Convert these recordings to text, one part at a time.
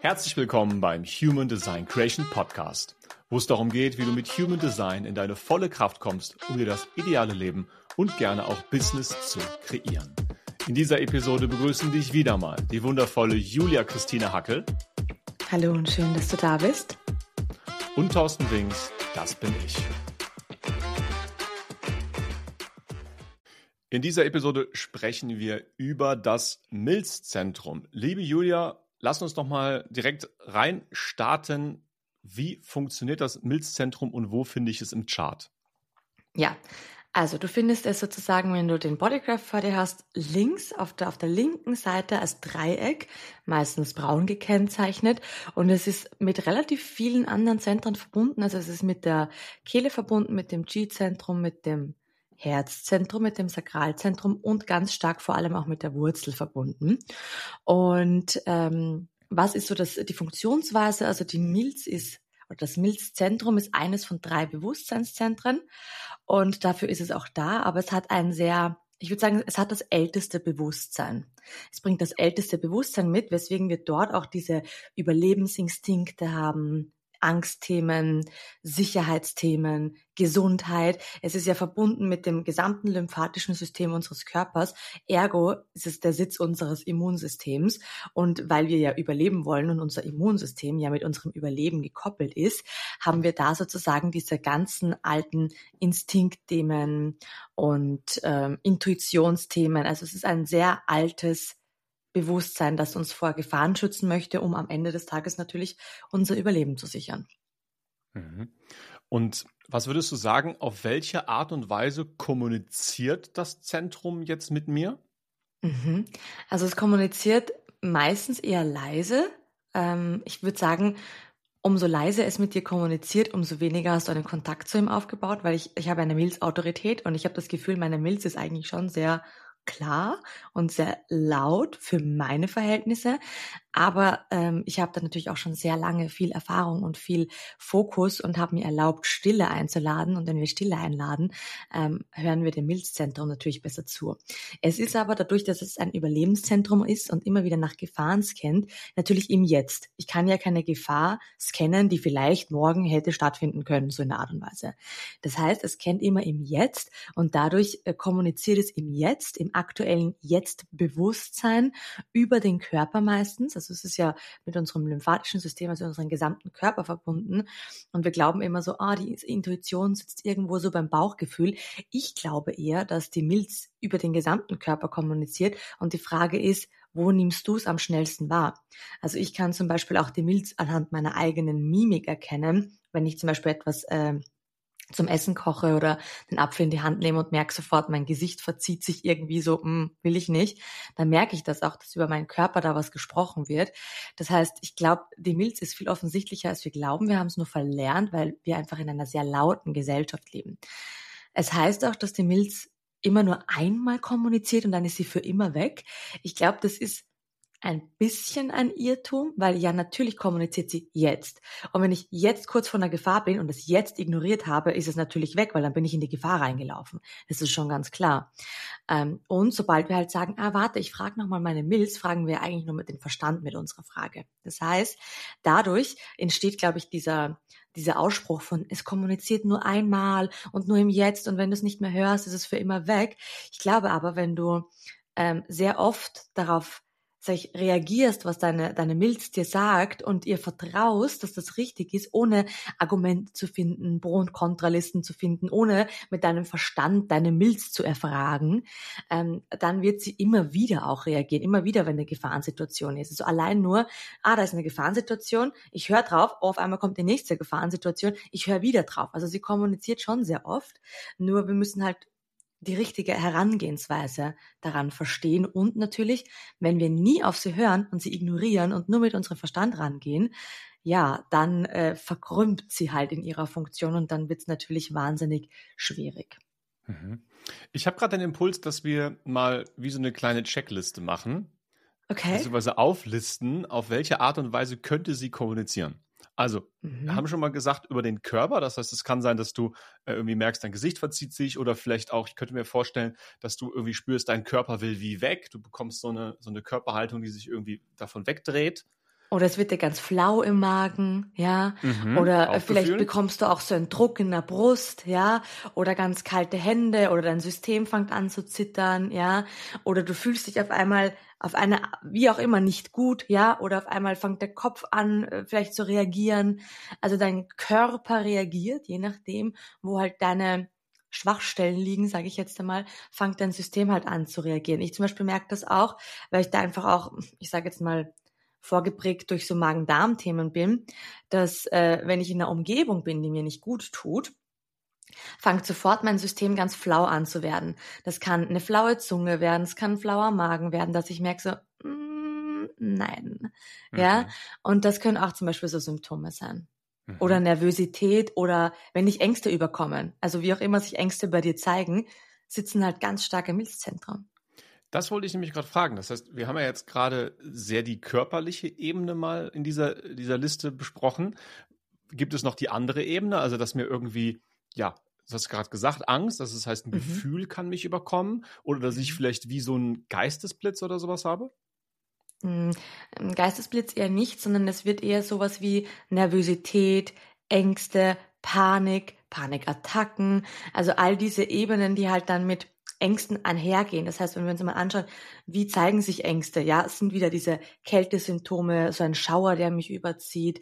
Herzlich willkommen beim Human Design Creation Podcast, wo es darum geht, wie du mit Human Design in deine volle Kraft kommst, um dir das ideale Leben und gerne auch Business zu kreieren. In dieser Episode begrüßen dich wieder mal die wundervolle Julia Christine Hackel. Hallo und schön, dass du da bist. Und Thorsten Wings, das bin ich. In dieser Episode sprechen wir über das Milzzentrum. Liebe Julia, lass uns doch mal direkt rein starten. Wie funktioniert das Milzzentrum und wo finde ich es im Chart? Ja, also du findest es sozusagen, wenn du den Bodygraph vor dir hast, links auf der linken Seite als Dreieck, meistens braun gekennzeichnet. Und es ist mit relativ vielen anderen Zentren verbunden. Also es ist mit der Kehle verbunden, mit dem G-Zentrum, mit dem Herzzentrum, mit dem Sakralzentrum und ganz stark vor allem auch mit der Wurzel verbunden. Und was ist so die Funktionsweise? Also das Milzzentrum ist eines von 3 Bewusstseinszentren und dafür ist es auch da, aber es hat ich würde sagen, es hat das älteste Bewusstsein. Es bringt das älteste Bewusstsein mit, weswegen wir dort auch diese Überlebensinstinkte haben, Angstthemen, Sicherheitsthemen, Gesundheit. Es ist ja verbunden mit dem gesamten lymphatischen System unseres Körpers. Ergo ist es der Sitz unseres Immunsystems. Und weil wir ja überleben wollen und unser Immunsystem ja mit unserem Überleben gekoppelt ist, haben wir da sozusagen diese ganzen alten Instinktthemen und Intuitionsthemen. Also es ist ein sehr altes Bewusstsein, das uns vor Gefahren schützen möchte, um am Ende des Tages natürlich unser Überleben zu sichern. Und was würdest du sagen, auf welche Art und Weise kommuniziert das Zentrum jetzt mit mir? Also es kommuniziert meistens eher leise. Ich würde sagen, umso leiser es mit dir kommuniziert, umso weniger hast du einen Kontakt zu ihm aufgebaut, weil ich habe eine Milzautorität und ich habe das Gefühl, meine Milz ist eigentlich schon sehr klar und sehr laut für meine Verhältnisse, aber ich habe da natürlich auch schon sehr lange viel Erfahrung und viel Fokus und habe mir erlaubt, Stille einzuladen, und wenn wir Stille einladen, hören wir dem Milzzentrum natürlich besser zu. Es ist aber dadurch, dass es ein Überlebenszentrum ist und immer wieder nach Gefahren scannt, natürlich im Jetzt. Ich kann ja keine Gefahr scannen, die vielleicht morgen hätte stattfinden können, so in der Art und Weise. Das heißt, es kennt immer im Jetzt und dadurch kommuniziert es im Jetzt, im aktuellen Jetzt-Bewusstsein über den Körper meistens. Also es ist ja mit unserem lymphatischen System, also unserem gesamten Körper verbunden. Und wir glauben immer so, die Intuition sitzt irgendwo so beim Bauchgefühl. Ich glaube eher, dass die Milz über den gesamten Körper kommuniziert. Und die Frage ist, wo nimmst du es am schnellsten wahr? Also ich kann zum Beispiel auch die Milz anhand meiner eigenen Mimik erkennen, wenn ich zum Beispiel etwas zum Essen koche oder den Apfel in die Hand nehme und merke sofort, mein Gesicht verzieht sich irgendwie so, will ich nicht, dann merke ich das auch, dass über meinen Körper da was gesprochen wird. Das heißt, ich glaube, die Milz ist viel offensichtlicher, als wir glauben. Wir haben es nur verlernt, weil wir einfach in einer sehr lauten Gesellschaft leben. Es heißt auch, dass die Milz immer nur einmal kommuniziert und dann ist sie für immer weg. Ich glaube, das ist ein bisschen ein Irrtum, weil ja natürlich kommuniziert sie jetzt. Und wenn ich jetzt kurz vor einer Gefahr bin und es jetzt ignoriert habe, ist es natürlich weg, weil dann bin ich in die Gefahr reingelaufen. Das ist schon ganz klar. Und sobald wir halt sagen, warte, ich frage nochmal meine Milz, fragen wir eigentlich nur mit dem Verstand mit unserer Frage. Das heißt, dadurch entsteht, glaube ich, dieser Ausspruch von, es kommuniziert nur einmal und nur im Jetzt und wenn du es nicht mehr hörst, ist es für immer weg. Ich glaube aber, wenn du sehr oft darauf reagierst, was deine Milz dir sagt und ihr vertraust, dass das richtig ist, ohne Argumente zu finden, Pro- und Kontralisten zu finden, ohne mit deinem Verstand deine Milz zu erfragen, dann wird sie immer wieder auch reagieren, immer wieder, wenn eine Gefahrensituation ist. Also allein nur, da ist eine Gefahrensituation, ich höre drauf, auf einmal kommt die nächste Gefahrensituation, ich höre wieder drauf. Also sie kommuniziert schon sehr oft, nur wir müssen halt die richtige Herangehensweise daran verstehen und natürlich, wenn wir nie auf sie hören und sie ignorieren und nur mit unserem Verstand rangehen, ja, dann verkrümmt sie halt in ihrer Funktion und dann wird es natürlich wahnsinnig schwierig. Ich habe gerade den Impuls, dass wir mal wie so eine kleine Checkliste machen, beziehungsweise auflisten, auf welche Art und Weise könnte sie kommunizieren. Also, wir haben schon mal gesagt, über den Körper, das heißt, es kann sein, dass du irgendwie merkst, dein Gesicht verzieht sich oder vielleicht auch, ich könnte mir vorstellen, dass du irgendwie spürst, dein Körper will wie weg, du bekommst so eine Körperhaltung, die sich irgendwie davon wegdreht. Oder es wird dir ganz flau im Magen, ja. Oder vielleicht bekommst du auch so einen Druck in der Brust, ja. Oder ganz kalte Hände oder dein System fängt an zu zittern, ja. Oder du fühlst dich auf einmal auf eine, wie auch immer, nicht gut, ja. Oder auf einmal fängt der Kopf an, vielleicht zu reagieren. Also dein Körper reagiert, je nachdem, wo halt deine Schwachstellen liegen, sage ich jetzt einmal, fängt dein System halt an zu reagieren. Ich zum Beispiel merke das auch, weil ich da einfach auch, ich sage jetzt mal, vorgeprägt durch so Magen-Darm-Themen bin, dass wenn ich in einer Umgebung bin, die mir nicht gut tut, fängt sofort mein System ganz flau an zu werden. Das kann eine flaue Zunge werden, es kann ein flauer Magen werden, dass ich merke so, nein. Ja, und das können auch zum Beispiel so Symptome sein. Oder Nervosität oder wenn dich Ängste überkommen. Also wie auch immer sich Ängste bei dir zeigen, sitzen halt ganz stark im Milzzentrum. Das wollte ich nämlich gerade fragen. Das heißt, wir haben ja jetzt gerade sehr die körperliche Ebene mal in dieser Liste besprochen. Gibt es noch die andere Ebene? Also, dass mir irgendwie, ja, du hast gerade gesagt, Angst, das heißt, ein Gefühl kann mich überkommen oder dass ich vielleicht wie so ein Geistesblitz oder sowas habe? Ein Geistesblitz eher nicht, sondern es wird eher sowas wie Nervosität, Ängste, Panikattacken, also all diese Ebenen, die halt dann mit Ängsten einhergehen. Das heißt, wenn wir uns mal anschauen, wie zeigen sich Ängste? Ja, es sind wieder diese Kältesymptome, so ein Schauer, der mich überzieht,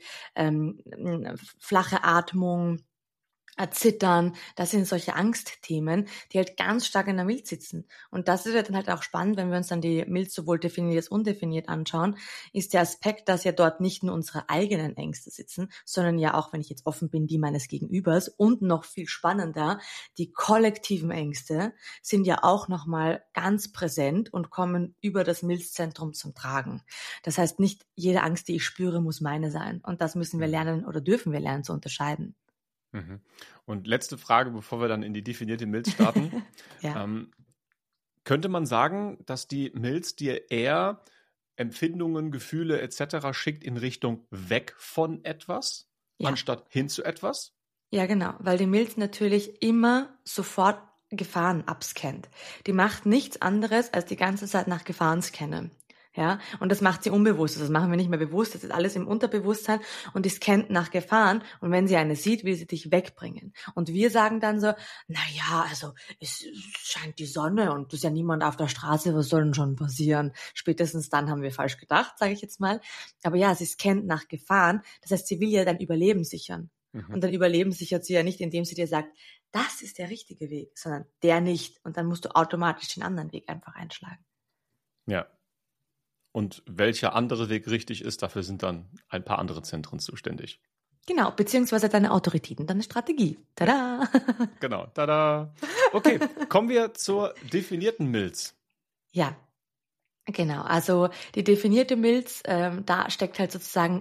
flache Atmung, Zittern, das sind solche Angstthemen, die halt ganz stark in der Milz sitzen. Und das ist ja dann halt auch spannend, wenn wir uns dann die Milz sowohl definiert als undefiniert anschauen, ist der Aspekt, dass ja dort nicht nur unsere eigenen Ängste sitzen, sondern ja auch, wenn ich jetzt offen bin, die meines Gegenübers und noch viel spannender, die kollektiven Ängste sind ja auch nochmal ganz präsent und kommen über das Milzzentrum zum Tragen. Das heißt, nicht jede Angst, die ich spüre, muss meine sein. Und das müssen wir lernen oder dürfen wir lernen zu unterscheiden. Und letzte Frage, bevor wir dann in die definierte Milz starten. Ja. Könnte man sagen, dass die Milz dir eher Empfindungen, Gefühle etc. schickt in Richtung weg von etwas, anstatt hin zu etwas? Ja, genau, weil die Milz natürlich immer sofort Gefahren abscannt. Die macht nichts anderes, als die ganze Zeit nach Gefahren scannen. Ja, und das macht sie unbewusst. Das machen wir nicht mehr bewusst. Das ist alles im Unterbewusstsein und die scannt nach Gefahren. Und wenn sie eine sieht, will sie dich wegbringen. Und wir sagen dann so, also es scheint die Sonne und es ist ja niemand auf der Straße. Was soll denn schon passieren? Spätestens dann haben wir falsch gedacht, sage ich jetzt mal. Aber ja, sie scannt nach Gefahren. Das heißt, sie will ja dein Überleben sichern. Und dein Überleben sichert sie ja nicht, indem sie dir sagt, das ist der richtige Weg, sondern der nicht. Und dann musst du automatisch den anderen Weg einfach einschlagen. Ja. Und welcher andere Weg richtig ist, dafür sind dann ein paar andere Zentren zuständig. Genau, beziehungsweise deine Autoritäten, deine Strategie. Tada! Genau, tada! Okay, kommen wir zur definierten Milz. Ja, genau. Also die definierte Milz, da steckt halt sozusagen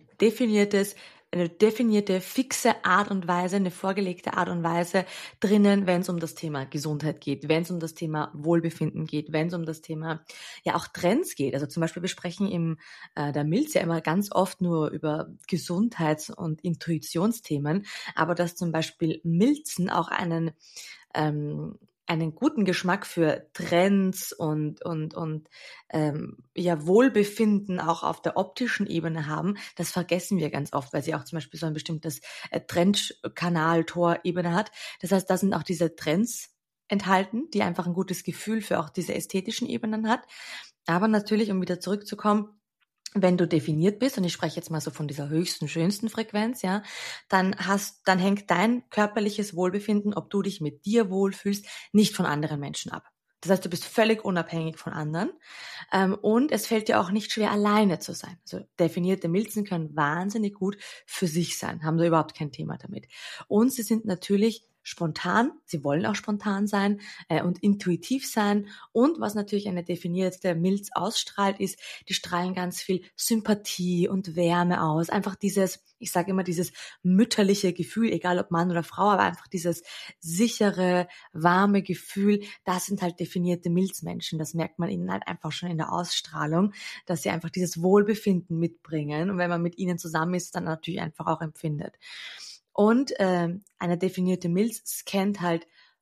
eine definierte, fixe Art und Weise, eine vorgelegte Art und Weise drinnen, wenn es um das Thema Gesundheit geht, wenn es um das Thema Wohlbefinden geht, wenn es um das Thema ja auch Trends geht. Also zum Beispiel, wir sprechen der Milz ja immer ganz oft nur über Gesundheits- und Intuitionsthemen, aber dass zum Beispiel Milzen auch einen guten Geschmack für Trends und Wohlbefinden auch auf der optischen Ebene haben, das vergessen wir ganz oft, weil sie auch zum Beispiel so ein bestimmtes Trendkanal-Tor-Ebene hat. Das heißt, da sind auch diese Trends enthalten, die einfach ein gutes Gefühl für auch diese ästhetischen Ebenen hat. Aber natürlich, um wieder zurückzukommen, wenn du definiert bist, und ich spreche jetzt mal so von dieser höchsten, schönsten Frequenz, ja, dann hängt dein körperliches Wohlbefinden, ob du dich mit dir wohlfühlst, nicht von anderen Menschen ab. Das heißt, du bist völlig unabhängig von anderen und es fällt dir auch nicht schwer, alleine zu sein. Also definierte Milzen können wahnsinnig gut für sich sein, haben da überhaupt kein Thema damit. Und sie sind natürlich spontan, sie wollen auch spontan sein und intuitiv sein. Und was natürlich eine definierte Milz ausstrahlt, ist, die strahlen ganz viel Sympathie und Wärme aus. Einfach dieses, ich sage immer, dieses mütterliche Gefühl, egal ob Mann oder Frau, aber einfach dieses sichere, warme Gefühl, das sind halt definierte Milzmenschen. Das merkt man ihnen halt einfach schon in der Ausstrahlung, dass sie einfach dieses Wohlbefinden mitbringen. Und wenn man mit ihnen zusammen ist, dann natürlich einfach auch empfindet. Und eine definierte Milz scannt halt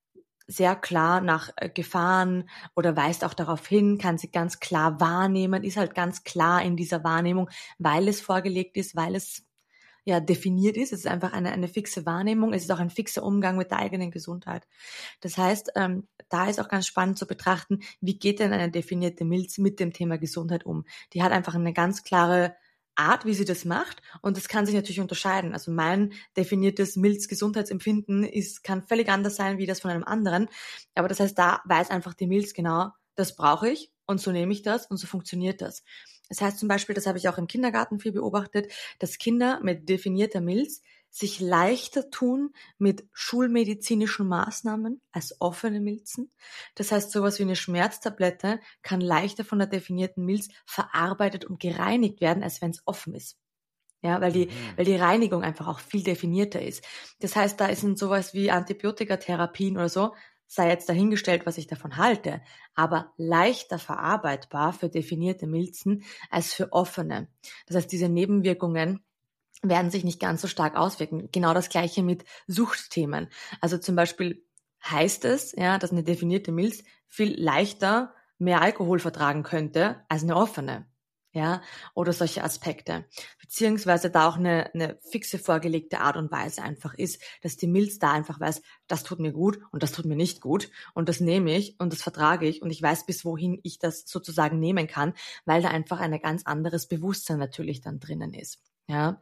sehr klar nach Gefahren oder weist auch darauf hin, kann sie ganz klar wahrnehmen, ist halt ganz klar in dieser Wahrnehmung, weil es vorgelegt ist, weil es ja definiert ist. Es ist einfach eine fixe Wahrnehmung. Es ist auch ein fixer Umgang mit der eigenen Gesundheit. Das heißt, da ist auch ganz spannend zu betrachten, wie geht denn eine definierte Milz mit dem Thema Gesundheit um? Die hat einfach eine ganz klare Art, wie sie das macht, und das kann sich natürlich unterscheiden. Also mein definiertes Milz-Gesundheitsempfinden kann völlig anders sein wie das von einem anderen. Aber das heißt, da weiß einfach die Milz genau, das brauche ich und so nehme ich das und so funktioniert das. Das heißt zum Beispiel, das habe ich auch im Kindergarten viel beobachtet, dass Kinder mit definierter Milz sich leichter tun mit schulmedizinischen Maßnahmen als offene Milzen. Das heißt, sowas wie eine Schmerztablette kann leichter von der definierten Milz verarbeitet und gereinigt werden, als wenn es offen ist. Ja, weil die Reinigung einfach auch viel definierter ist. Das heißt, da ist in sowas wie Antibiotikatherapien oder so, sei jetzt dahingestellt, was ich davon halte, aber leichter verarbeitbar für definierte Milzen als für offene. Das heißt, diese Nebenwirkungen werden sich nicht ganz so stark auswirken. Genau das Gleiche mit Suchtthemen. Also zum Beispiel heißt es, ja, dass eine definierte Milz viel leichter mehr Alkohol vertragen könnte als eine offene. Ja, oder solche Aspekte. Beziehungsweise da auch eine fixe vorgelegte Art und Weise einfach ist, dass die Milz da einfach weiß, das tut mir gut und das tut mir nicht gut und das nehme ich und das vertrage ich und ich weiß, bis wohin ich das sozusagen nehmen kann, weil da einfach ein ganz anderes Bewusstsein natürlich dann drinnen ist. Ja,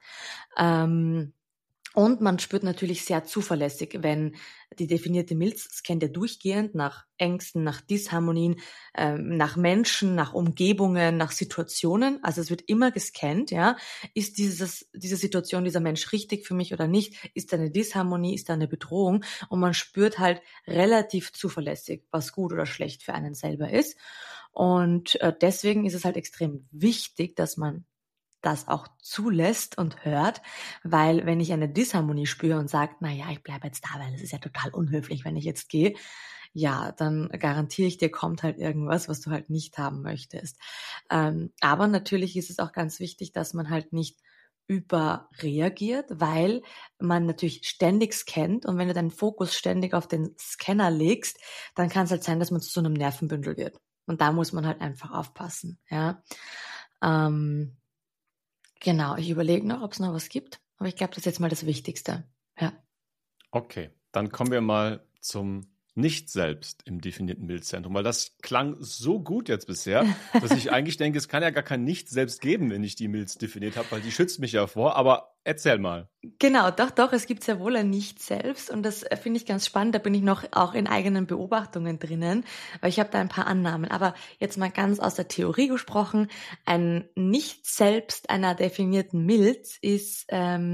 und man spürt natürlich sehr zuverlässig, wenn die definierte Milz scannt ja durchgehend nach Ängsten, nach Disharmonien, nach Menschen, nach Umgebungen, nach Situationen. Also es wird immer gescannt, ja. Ist diese Situation, dieser Mensch richtig für mich oder nicht? Ist da eine Disharmonie? Ist da eine Bedrohung? Und man spürt halt relativ zuverlässig, was gut oder schlecht für einen selber ist. Und deswegen ist es halt extrem wichtig, dass man das auch zulässt und hört, weil wenn ich eine Disharmonie spüre und sage, na ja, ich bleibe jetzt da, weil es ist ja total unhöflich, wenn ich jetzt gehe, ja, dann garantiere ich dir, kommt halt irgendwas, was du halt nicht haben möchtest. Aber natürlich ist es auch ganz wichtig, dass man halt nicht überreagiert, weil man natürlich ständig scannt, und wenn du deinen Fokus ständig auf den Scanner legst, dann kann es halt sein, dass man zu so einem Nervenbündel wird. Und da muss man halt einfach aufpassen, ja. Genau, ich überlege noch, ob es noch was gibt, aber ich glaube, das ist jetzt mal das Wichtigste. Ja. Okay, dann kommen wir mal zum Nicht-Selbst im definierten Milzzentrum, weil das klang so gut jetzt bisher, dass ich eigentlich denke, es kann ja gar kein Nicht-Selbst geben, wenn ich die Milz definiert habe, weil die schützt mich ja vor, aber erzähl mal. Genau, doch, es gibt sehr wohl ein Nicht-Selbst, und das finde ich ganz spannend, da bin ich noch auch in eigenen Beobachtungen drinnen, weil ich habe da ein paar Annahmen, aber jetzt mal ganz aus der Theorie gesprochen, ein Nicht-Selbst einer definierten Milz ist,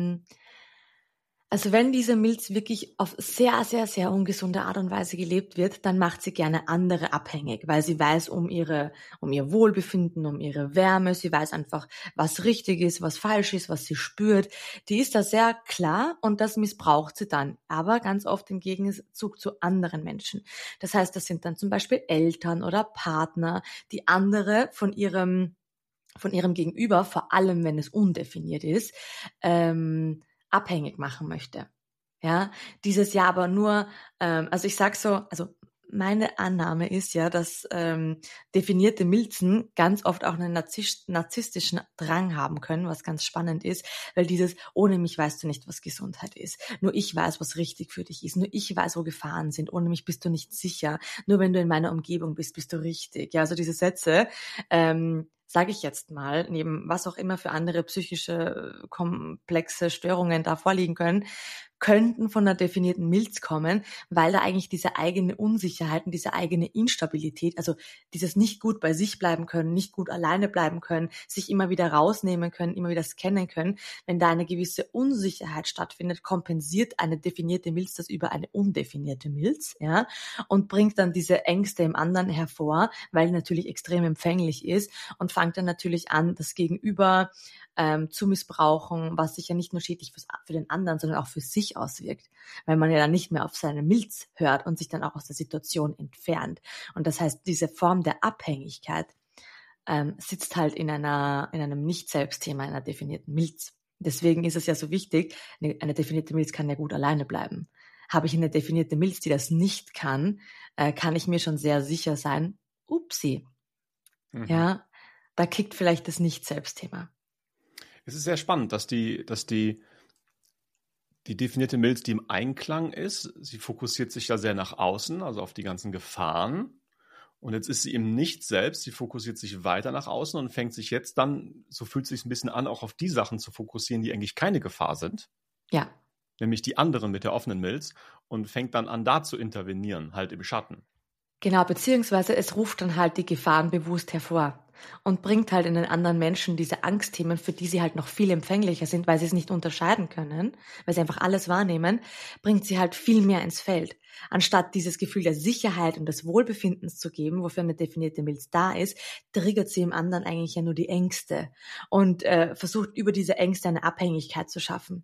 also wenn diese Milz wirklich auf sehr, sehr, sehr ungesunde Art und Weise gelebt wird, dann macht sie gerne andere abhängig, weil sie weiß um ihr Wohlbefinden, um ihre Wärme, sie weiß einfach, was richtig ist, was falsch ist, was sie spürt. Die ist da sehr klar, und das missbraucht sie dann, aber ganz oft im Gegenzug zu anderen Menschen. Das heißt, das sind dann zum Beispiel Eltern oder Partner, die andere von ihrem Gegenüber, vor allem wenn es undefiniert ist, abhängig machen möchte. Ja, dieses Jahr aber nur, also ich sag so, also meine Annahme ist ja, dass definierte Milzen ganz oft auch einen narzisstischen Drang haben können, was ganz spannend ist, weil dieses, ohne mich weißt du nicht, was Gesundheit ist. Nur ich weiß, was richtig für dich ist. Nur ich weiß, wo Gefahren sind. Ohne mich bist du nicht sicher. Nur wenn du in meiner Umgebung bist, bist du richtig. Ja, also diese Sätze, sage ich jetzt mal, neben was auch immer für andere psychische komplexe Störungen da vorliegen können, könnten von einer definierten Milz kommen, weil da eigentlich diese eigene Unsicherheit und diese eigene Instabilität, also dieses nicht gut bei sich bleiben können, nicht gut alleine bleiben können, sich immer wieder rausnehmen können, immer wieder scannen können, wenn da eine gewisse Unsicherheit stattfindet, kompensiert eine definierte Milz das über eine undefinierte Milz, ja, und bringt dann diese Ängste im anderen hervor, weil natürlich extrem empfänglich ist, und fängt dann natürlich an, das Gegenüber zu missbrauchen, was sich ja nicht nur schädlich für den anderen, sondern auch für sich auswirkt, weil man ja dann nicht mehr auf seine Milz hört und sich dann auch aus der Situation entfernt. Und das heißt, diese Form der Abhängigkeit sitzt halt in einem Nicht-Selbst-Thema, einer definierten Milz. Deswegen ist es ja so wichtig, eine definierte Milz kann ja gut alleine bleiben. Habe ich eine definierte Milz, die das nicht kann, kann ich mir schon sehr sicher sein, upsie, ja, da kickt vielleicht das Nicht-Selbst-Thema. Es ist sehr spannend, dass die definierte Milz, die im Einklang ist, sie fokussiert sich ja sehr nach außen, also auf die ganzen Gefahren. Und jetzt ist sie im Nicht-Selbst, sie fokussiert sich weiter nach außen und fängt sich jetzt dann, so fühlt es sich ein bisschen an, auch auf die Sachen zu fokussieren, die eigentlich keine Gefahr sind. Ja. Nämlich die anderen mit der offenen Milz und fängt dann an, da zu intervenieren, halt im Schatten. Genau, beziehungsweise es ruft dann halt die Gefahren bewusst hervor und bringt halt in den anderen Menschen diese Angstthemen, für die sie halt noch viel empfänglicher sind, weil sie es nicht unterscheiden können, weil sie einfach alles wahrnehmen, bringt sie halt viel mehr ins Feld. Anstatt dieses Gefühl der Sicherheit und des Wohlbefindens zu geben, wofür eine definierte Milz da ist, triggert sie im anderen eigentlich ja nur die Ängste und versucht über diese Ängste eine Abhängigkeit zu schaffen.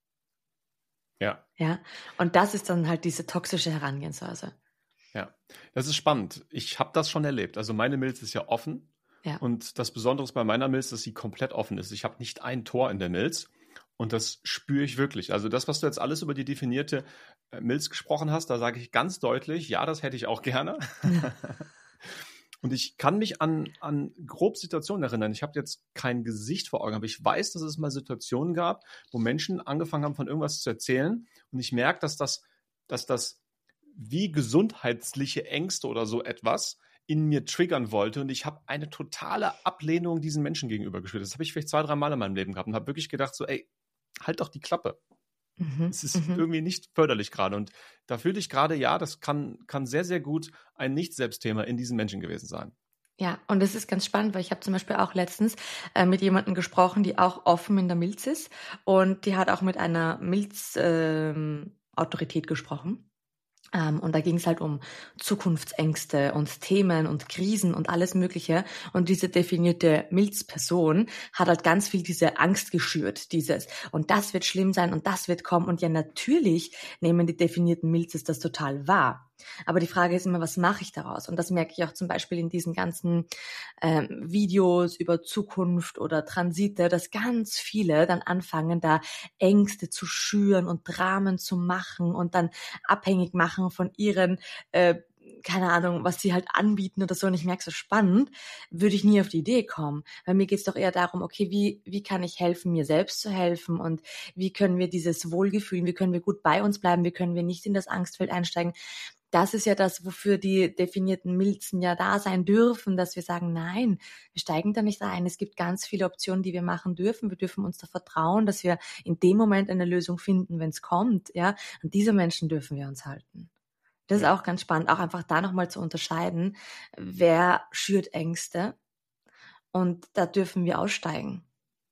Ja. Ja. Und das ist dann halt diese toxische Herangehensweise. Ja, das ist spannend. Ich habe das schon erlebt. Also meine Milz ist ja offen. Ja. Und das Besondere ist bei meiner Milz, dass sie komplett offen ist. Ich habe nicht ein Tor in der Milz. Und das spüre ich wirklich. Also das, was du jetzt alles über die definierte Milz gesprochen hast, da sage ich ganz deutlich, ja, das hätte ich auch gerne. Ja. Und ich kann mich an grob Situationen erinnern. Ich habe jetzt kein Gesicht vor Augen, aber ich weiß, dass es mal Situationen gab, wo Menschen angefangen haben, von irgendwas zu erzählen. Und ich merke, dass das wie gesundheitliche Ängste oder so etwas in mir triggern wollte. Und ich habe eine totale Ablehnung diesen Menschen gegenüber gespürt. Das habe ich vielleicht 2-3 Mal in meinem Leben gehabt und habe wirklich gedacht so, ey, halt doch die Klappe. Es ist irgendwie nicht förderlich gerade. Und da fühle ich gerade, ja, das kann sehr, sehr gut ein Nicht-Selbst-Thema in diesen Menschen gewesen sein. Ja, und das ist ganz spannend, weil ich habe zum Beispiel auch letztens mit jemandem gesprochen, die auch offen in der Milz ist. Und die hat auch mit einer Milz-Autorität gesprochen. Und da ging es halt um Zukunftsängste und Themen und Krisen und alles Mögliche. Und diese definierte Milzperson hat halt ganz viel diese Angst geschürt, dieses und das wird schlimm sein und das wird kommen. Und ja, natürlich nehmen die definierten Milzes das total wahr. Aber die Frage ist immer, was mache ich daraus? Und das merke ich auch zum Beispiel in diesen ganzen Videos über Zukunft oder Transite, dass ganz viele dann anfangen, da Ängste zu schüren und Dramen zu machen und dann abhängig machen von ihren, keine Ahnung, was sie halt anbieten oder so. Und ich merke, so spannend, würde ich nie auf die Idee kommen. Weil mir geht es doch eher darum, okay, wie kann ich helfen, mir selbst zu helfen und wie können wir dieses Wohlgefühl, wie können wir gut bei uns bleiben, wie können wir nicht in das Angstfeld einsteigen. Das ist ja das, wofür die definierten Milzen ja da sein dürfen, dass wir sagen, nein, wir steigen da nicht ein. Es gibt ganz viele Optionen, die wir machen dürfen. Wir dürfen uns da vertrauen, dass wir in dem Moment eine Lösung finden, wenn es kommt. Ja, an diese Menschen dürfen wir uns halten. Das ist auch ganz spannend, auch einfach da nochmal zu unterscheiden, wer schürt Ängste und da dürfen wir aussteigen.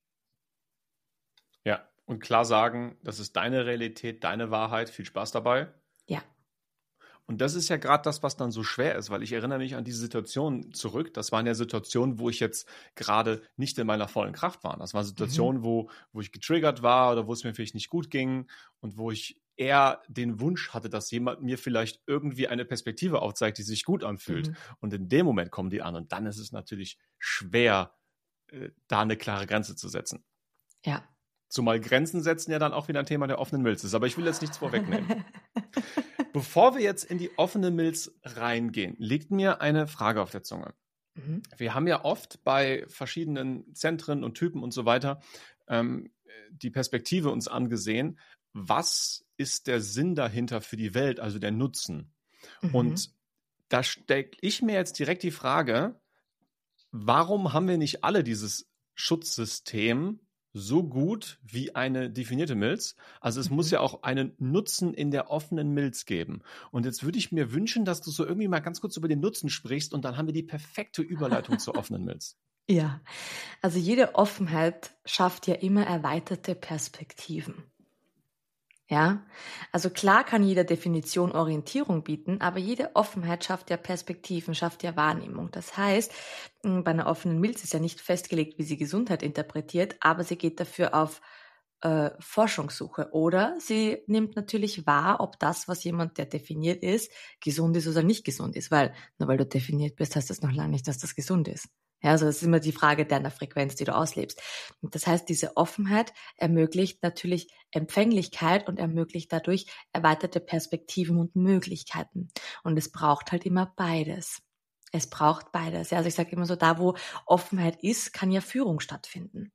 Ja, und klar sagen, das ist deine Realität, deine Wahrheit, viel Spaß dabei. Ja. Und das ist ja gerade das, was dann so schwer ist, weil ich erinnere mich an diese Situation zurück. Das waren ja Situationen, wo ich jetzt gerade nicht in meiner vollen Kraft war. Das waren Situationen, wo ich getriggert war oder wo es mir vielleicht nicht gut ging und wo ich eher den Wunsch hatte, dass jemand mir vielleicht irgendwie eine Perspektive aufzeigt, die sich gut anfühlt. Und in dem Moment kommen die an und dann ist es natürlich schwer, da eine klare Grenze zu setzen. Ja. Zumal Grenzen setzen ja dann auch wieder ein Thema der offenen Milz ist. Aber ich will jetzt nichts vorwegnehmen. Bevor wir jetzt in die offene Milz reingehen, liegt mir eine Frage auf der Zunge. Wir haben ja oft bei verschiedenen Zentren und Typen und so weiter die Perspektive uns angesehen, was ist der Sinn dahinter für die Welt, also der Nutzen. Und da stelle ich mir jetzt direkt die Frage, warum haben wir nicht alle dieses Schutzsystem so gut wie eine definierte Milz? Also es muss ja auch einen Nutzen in der offenen Milz geben. Und jetzt würde ich mir wünschen, dass du so irgendwie mal ganz kurz über den Nutzen sprichst und dann haben wir die perfekte Überleitung zur offenen Milz. Ja, also jede Offenheit schafft ja immer erweiterte Perspektiven. Ja, also klar kann jede Definition Orientierung bieten, aber jede Offenheit schafft ja Perspektiven, schafft ja Wahrnehmung. Das heißt, bei einer offenen Milz ist ja nicht festgelegt, wie sie Gesundheit interpretiert, aber sie geht dafür auf Forschungssuche oder sie nimmt natürlich wahr, ob das, was jemand, der definiert ist, gesund ist oder nicht gesund ist, weil nur weil du definiert bist, heißt das noch lange nicht, dass das gesund ist. Ja, also das ist immer die Frage deiner Frequenz, die du auslebst. Und das heißt, diese Offenheit ermöglicht natürlich Empfänglichkeit und ermöglicht dadurch erweiterte Perspektiven und Möglichkeiten. Und es braucht halt immer beides. Es braucht beides. Ja, also ich sage immer so, da wo Offenheit ist, kann ja Führung stattfinden.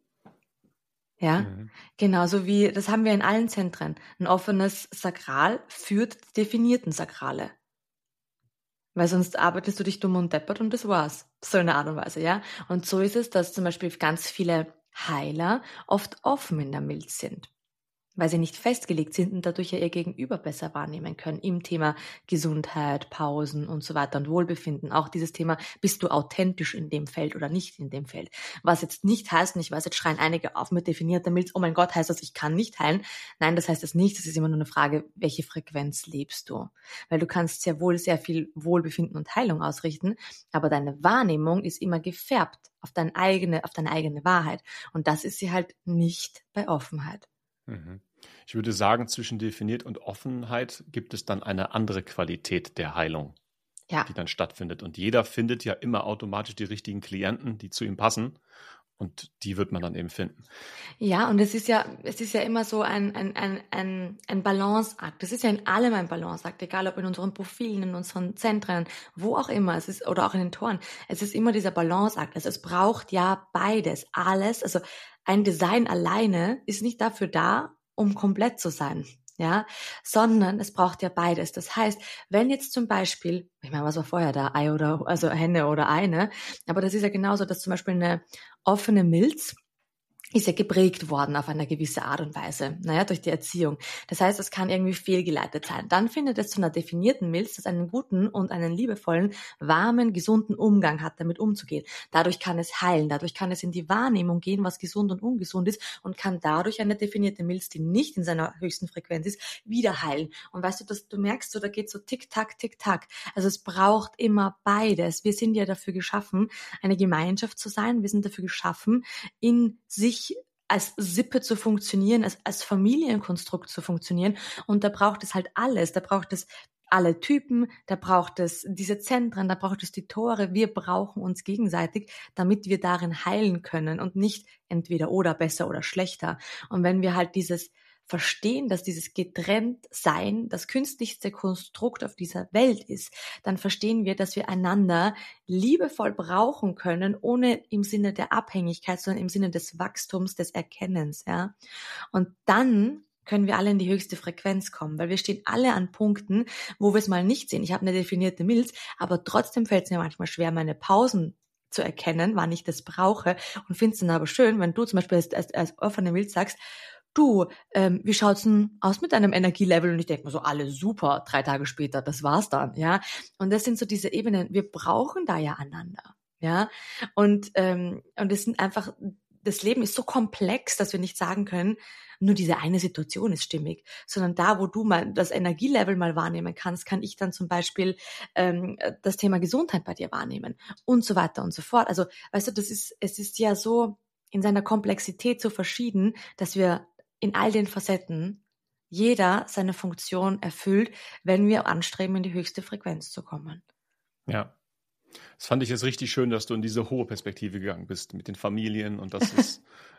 Ja, genauso wie, das haben wir in allen Zentren. Ein offenes Sakral führt die definierten Sakrale. Weil sonst arbeitest du dich dumm und deppert und das war's. So in einer Art und Weise, ja. Und so ist es, dass zum Beispiel ganz viele Heiler oft offen in der Milz sind, weil sie nicht festgelegt sind und dadurch ja ihr Gegenüber besser wahrnehmen können im Thema Gesundheit, Pausen und so weiter und Wohlbefinden. Auch dieses Thema, bist du authentisch in dem Feld oder nicht in dem Feld? Was jetzt nicht heißt, und ich weiß, jetzt schreien einige auf mit definierter Milz, oh mein Gott, heißt das, ich kann nicht heilen? Nein, das heißt das nicht. Das ist immer nur eine Frage, welche Frequenz lebst du? Weil du kannst sehr wohl sehr viel Wohlbefinden und Heilung ausrichten, aber deine Wahrnehmung ist immer gefärbt auf deine eigene Wahrheit. Und das ist sie halt nicht bei Offenheit. Ich würde sagen, zwischen definiert und Offenheit gibt es dann eine andere Qualität der Heilung, die dann stattfindet. Und jeder findet ja immer automatisch die richtigen Klienten, die zu ihm passen. Und die wird man dann eben finden. Ja, und es ist ja immer so ein Balanceakt. Es ist ja in allem ein Balanceakt, egal ob in unseren Profilen, in unseren Zentren, wo auch immer, es ist, oder auch in den Toren. Es ist immer dieser Balanceakt. Also es braucht ja beides, alles. Also ein Design alleine ist nicht dafür da, um komplett zu sein. Ja, sondern es braucht ja beides. Das heißt, wenn jetzt zum Beispiel, ich meine, was war vorher da, Ei oder, also Henne oder Ei, ne? Aber das ist ja genauso, dass zum Beispiel eine offene Milz ist ja geprägt worden auf eine gewisse Art und Weise, durch die Erziehung. Das heißt, es kann irgendwie fehlgeleitet sein. Dann findet es zu einer definierten Milz, das einen guten und einen liebevollen, warmen, gesunden Umgang hat, damit umzugehen. Dadurch kann es heilen, dadurch kann es in die Wahrnehmung gehen, was gesund und ungesund ist und kann dadurch eine definierte Milz, die nicht in seiner höchsten Frequenz ist, wieder heilen. Und weißt du, du merkst so, da geht so tick-tack, tick-tack. Also es braucht immer beides. Wir sind ja dafür geschaffen, eine Gemeinschaft zu sein. Wir sind dafür geschaffen, in sich als Sippe zu funktionieren, als Familienkonstrukt zu funktionieren. Und da braucht es halt alles. Da braucht es alle Typen, da braucht es diese Zentren, da braucht es die Tore. Wir brauchen uns gegenseitig, damit wir darin heilen können und nicht entweder oder besser oder schlechter. Und wenn wir halt dieses verstehen, dass dieses Getrenntsein das künstlichste Konstrukt auf dieser Welt ist, dann verstehen wir, dass wir einander liebevoll brauchen können, ohne im Sinne der Abhängigkeit, sondern im Sinne des Wachstums, des Erkennens, ja. Und dann können wir alle in die höchste Frequenz kommen, weil wir stehen alle an Punkten, wo wir es mal nicht sehen. Ich habe eine definierte Milz, aber trotzdem fällt es mir manchmal schwer, meine Pausen zu erkennen, wann ich das brauche, und finde es dann aber schön, wenn du zum Beispiel als offene Milz sagst, du, wie schaut's denn aus mit deinem Energielevel? Und ich denke mir so, alles super, 3 Tage später, das war's dann, ja. Und das sind so diese Ebenen, wir brauchen da ja einander, ja. Und es sind einfach, das Leben ist so komplex, dass wir nicht sagen können, nur diese eine Situation ist stimmig, sondern da, wo du mal das Energielevel mal wahrnehmen kannst, kann ich dann zum Beispiel das Thema Gesundheit bei dir wahrnehmen und so weiter und so fort. Also, weißt du, es ist ja so in seiner Komplexität so verschieden, dass wir in all den Facetten jeder seine Funktion erfüllt, wenn wir anstreben, in die höchste Frequenz zu kommen. Ja, das fand ich jetzt richtig schön, dass du in diese hohe Perspektive gegangen bist mit den Familien und dass es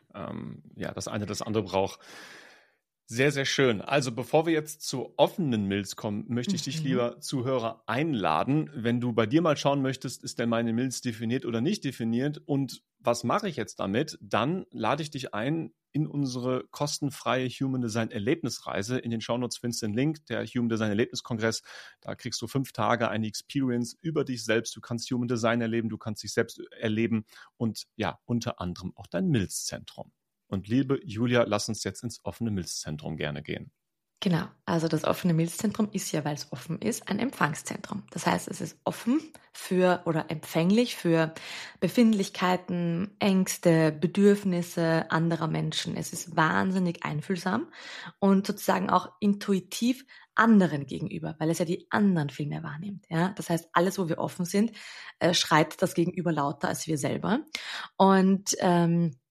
das eine das andere braucht. Sehr, sehr schön. Also bevor wir jetzt zur offenen Milz kommen, möchte ich dich, lieber Zuhörer, einladen, wenn du bei dir mal schauen möchtest, ist denn meine Milz definiert oder nicht definiert und was mache ich jetzt damit, dann lade ich dich ein in unsere kostenfreie Human Design Erlebnisreise. In den Shownotes findest du den Link, der Human Design Erlebniskongress. Da kriegst du 5 Tage eine Experience über dich selbst. Du kannst Human Design erleben, du kannst dich selbst erleben und ja, unter anderem auch dein Milzzentrum. Und liebe Julia, lass uns jetzt ins offene Milzzentrum gerne gehen. Genau, also das offene Milzzentrum ist ja, weil es offen ist, ein Empfangszentrum. Das heißt, es ist offen für oder empfänglich für Befindlichkeiten, Ängste, Bedürfnisse anderer Menschen. Es ist wahnsinnig einfühlsam und sozusagen auch intuitiv anderen gegenüber, weil es ja die anderen viel mehr wahrnimmt. Ja? Das heißt, alles, wo wir offen sind, schreit das Gegenüber lauter als wir selber. Und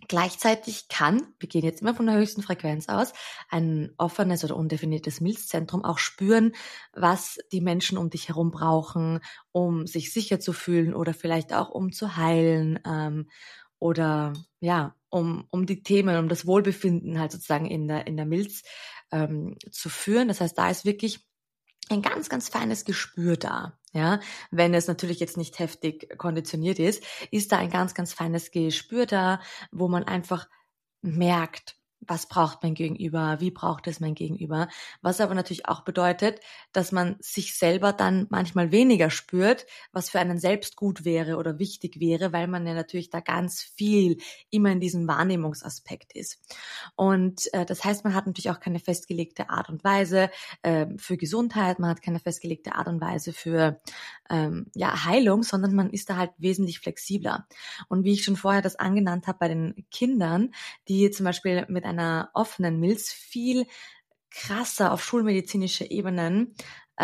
Gleichzeitig wir gehen jetzt immer von der höchsten Frequenz aus, ein offenes oder undefiniertes Milzzentrum auch spüren, was die Menschen um dich herum brauchen, um sich sicher zu fühlen oder vielleicht auch um zu heilen, oder ja, um die Themen, um das Wohlbefinden halt sozusagen in der Milz zu führen. Das heißt, da ist wirklich ein ganz, ganz feines Gespür da. Ja, wenn es natürlich jetzt nicht heftig konditioniert ist da ein ganz, ganz feines Gespür da, wo man einfach merkt, was braucht mein Gegenüber, wie braucht es mein Gegenüber, was aber natürlich auch bedeutet, dass man sich selber dann manchmal weniger spürt, was für einen selbst gut wäre oder wichtig wäre, weil man ja natürlich da ganz viel immer in diesem Wahrnehmungsaspekt ist. Und das heißt, man hat natürlich auch keine festgelegte Art und Weise für Gesundheit, man hat keine festgelegte Art und Weise für Heilung, sondern man ist da halt wesentlich flexibler. Und wie ich schon vorher das angenannt habe bei den Kindern, die zum Beispiel mit einer offenen Milz viel krasser auf schulmedizinische Ebenen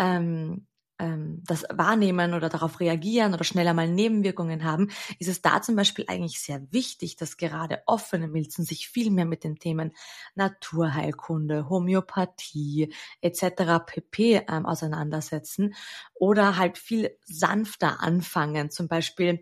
das wahrnehmen oder darauf reagieren oder schneller mal Nebenwirkungen haben, ist es da zum Beispiel eigentlich sehr wichtig, dass gerade offene Milzen sich viel mehr mit den Themen Naturheilkunde, Homöopathie etc. pp. Auseinandersetzen oder halt viel sanfter anfangen, zum Beispiel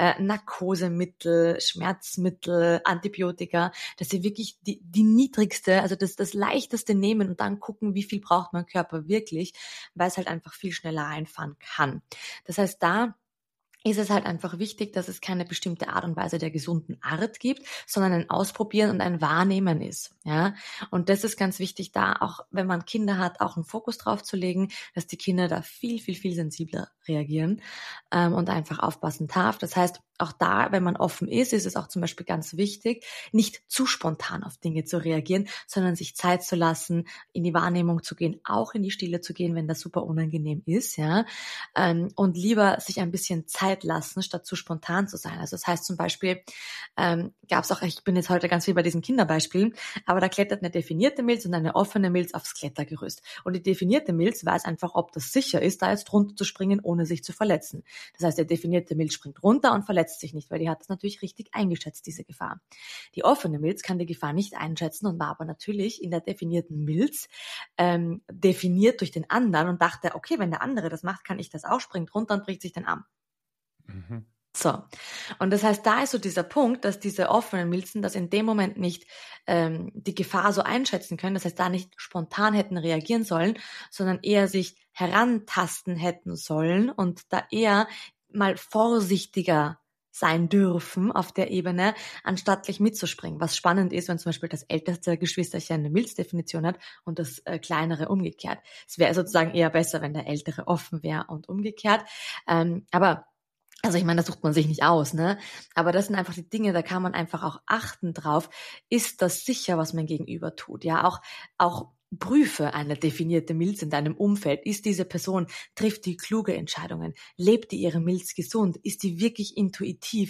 Narkosemittel, Schmerzmittel, Antibiotika, dass sie wirklich die niedrigste, also das leichteste nehmen und dann gucken, wie viel braucht mein Körper wirklich, weil es halt einfach viel schneller einfahren kann. Das heißt, da ist es halt einfach wichtig, dass es keine bestimmte Art und Weise der gesunden Art gibt, sondern ein Ausprobieren und ein Wahrnehmen ist. Ja, und das ist ganz wichtig, da auch, wenn man Kinder hat, auch einen Fokus drauf zu legen, dass die Kinder da viel, viel, viel sensibler reagieren und einfach aufpassen darf. Das heißt, auch da, wenn man offen ist es auch zum Beispiel ganz wichtig, nicht zu spontan auf Dinge zu reagieren, sondern sich Zeit zu lassen, in die Wahrnehmung zu gehen, auch in die Stille zu gehen, wenn das super unangenehm ist, ja, und lieber sich ein bisschen Zeit lassen, statt zu spontan zu sein. Also das heißt zum Beispiel, gab es auch, ich bin jetzt heute ganz viel bei diesen Kinderbeispielen, aber da klettert eine definierte Milz und eine offene Milz aufs Klettergerüst. Und die definierte Milz weiß einfach, ob das sicher ist, da jetzt runter zu springen, ohne sich zu verletzen. Das heißt, der definierte Milz springt runter und verletzt sich nicht, weil die hat das natürlich richtig eingeschätzt, diese Gefahr. Die offene Milz kann die Gefahr nicht einschätzen und war aber natürlich in der definierten Milz definiert durch den anderen und dachte, okay, wenn der andere das macht, kann ich das auch, springt runter und bricht sich den Arm. Mhm. So, und das heißt, da ist so dieser Punkt, dass diese offenen Milzen das in dem Moment nicht die Gefahr so einschätzen können, das heißt, da nicht spontan hätten reagieren sollen, sondern eher sich herantasten hätten sollen und da eher mal vorsichtiger sein dürfen auf der Ebene, anstatt gleich mitzuspringen. Was spannend ist, wenn zum Beispiel das älteste Geschwisterchen eine Milzdefinition hat und das kleinere umgekehrt. Es wäre sozusagen eher besser, wenn der ältere offen wäre und umgekehrt. Aber also ich meine, das sucht man sich nicht aus, ne? Aber das sind einfach die Dinge, da kann man einfach auch achten drauf. Ist das sicher, was mein Gegenüber tut? Ja, auch prüfe eine definierte Milz in deinem Umfeld. Ist diese Person, trifft die kluge Entscheidungen? Lebt die ihre Milz gesund? Ist die wirklich intuitiv?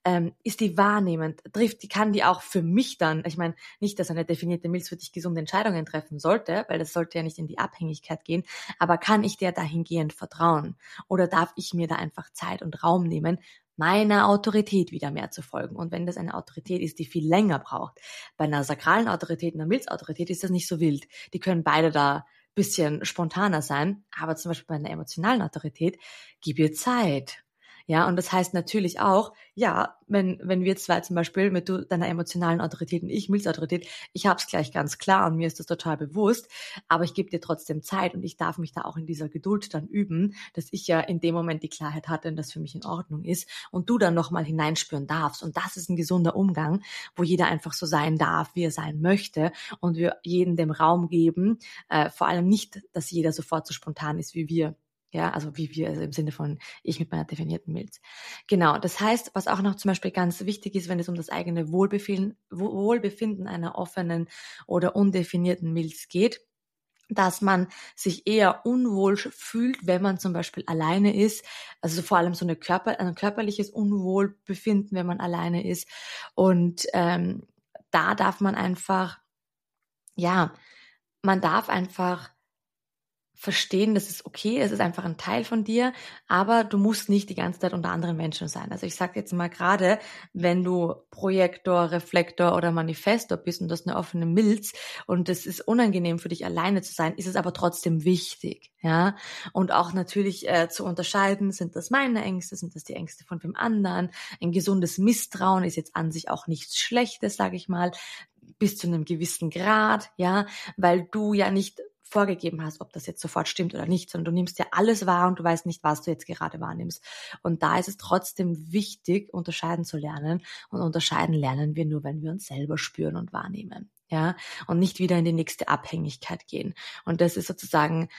Ist die wahrnehmend? Kann die auch für mich dann, ich meine, nicht, dass eine definierte Milz für dich gesunde Entscheidungen treffen sollte, weil das sollte ja nicht in die Abhängigkeit gehen, aber kann ich der dahingehend vertrauen? Oder darf ich mir da einfach Zeit und Raum nehmen, meiner Autorität wieder mehr zu folgen? Und wenn das eine Autorität ist, die viel länger braucht, bei einer sakralen Autorität, einer Milzautorität ist das nicht so wild. Die können beide da bisschen spontaner sein, aber zum Beispiel bei einer emotionalen Autorität, gib ihr Zeit. Ja, und das heißt natürlich auch, ja, wenn wir zwei zum Beispiel mit du deiner emotionalen Autorität und ich Milzautorität, ich hab's gleich ganz klar und mir ist das total bewusst, aber ich gebe dir trotzdem Zeit und ich darf mich da auch in dieser Geduld dann üben, dass ich ja in dem Moment die Klarheit hatte und das für mich in Ordnung ist und du dann nochmal hineinspüren darfst. Und das ist ein gesunder Umgang, wo jeder einfach so sein darf, wie er sein möchte und wir jedem dem Raum geben, vor allem nicht, dass jeder sofort so spontan ist wie wir. Ja, also wie wir, also im Sinne von ich mit meiner definierten Milz. Genau, das heißt, was auch noch zum Beispiel ganz wichtig ist, wenn es um das eigene Wohlbefinden einer offenen oder undefinierten Milz geht, dass man sich eher unwohl fühlt, wenn man zum Beispiel alleine ist. Also vor allem so ein körperliches Unwohlbefinden, wenn man alleine ist. Und da darf man einfach, ja, man darf einfach verstehen, das ist okay, es ist einfach ein Teil von dir, aber du musst nicht die ganze Zeit unter anderen Menschen sein. Also ich sage jetzt mal gerade, wenn du Projektor, Reflektor oder Manifestor bist und du hast eine offene Milz und es ist unangenehm für dich alleine zu sein, ist es aber trotzdem wichtig, ja. Und auch natürlich zu unterscheiden, sind das meine Ängste, sind das die Ängste von wem anderen. Ein gesundes Misstrauen ist jetzt an sich auch nichts Schlechtes, sage ich mal, bis zu einem gewissen Grad, ja, weil du ja nicht vorgegeben hast, ob das jetzt sofort stimmt oder nicht, sondern du nimmst ja alles wahr und du weißt nicht, was du jetzt gerade wahrnimmst. Und da ist es trotzdem wichtig, unterscheiden zu lernen. Und unterscheiden lernen wir nur, wenn wir uns selber spüren und wahrnehmen. Ja, und nicht wieder in die nächste Abhängigkeit gehen. Und das ist sozusagen,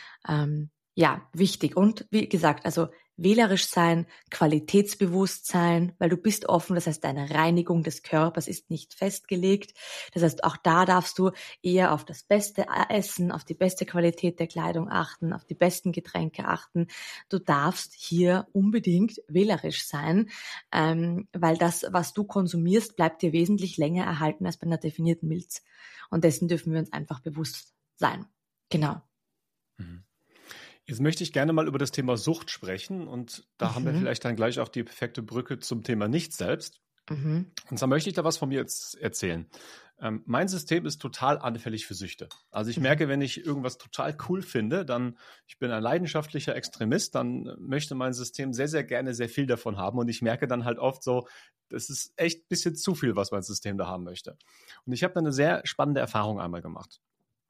wichtig. Und wie gesagt, also wählerisch sein, qualitätsbewusst sein, weil du bist offen, das heißt, deine Reinigung des Körpers ist nicht festgelegt. Das heißt, auch da darfst du eher auf das beste Essen, auf die beste Qualität der Kleidung achten, auf die besten Getränke achten. Du darfst hier unbedingt wählerisch sein, weil das, was du konsumierst, bleibt dir wesentlich länger erhalten als bei einer definierten Milz. Und dessen dürfen wir uns einfach bewusst sein. Genau. Mhm. Jetzt möchte ich gerne mal über das Thema Sucht sprechen und da haben wir vielleicht dann gleich auch die perfekte Brücke zum Thema Nicht-Selbst. Und zwar möchte ich da was von mir jetzt erzählen. Mein System ist total anfällig für Süchte. Also ich merke, wenn ich irgendwas total cool finde, ich bin ein leidenschaftlicher Extremist, dann möchte mein System sehr, sehr gerne sehr viel davon haben und ich merke dann halt oft so, das ist echt ein bisschen zu viel, was mein System da haben möchte. Und ich habe dann eine sehr spannende Erfahrung einmal gemacht.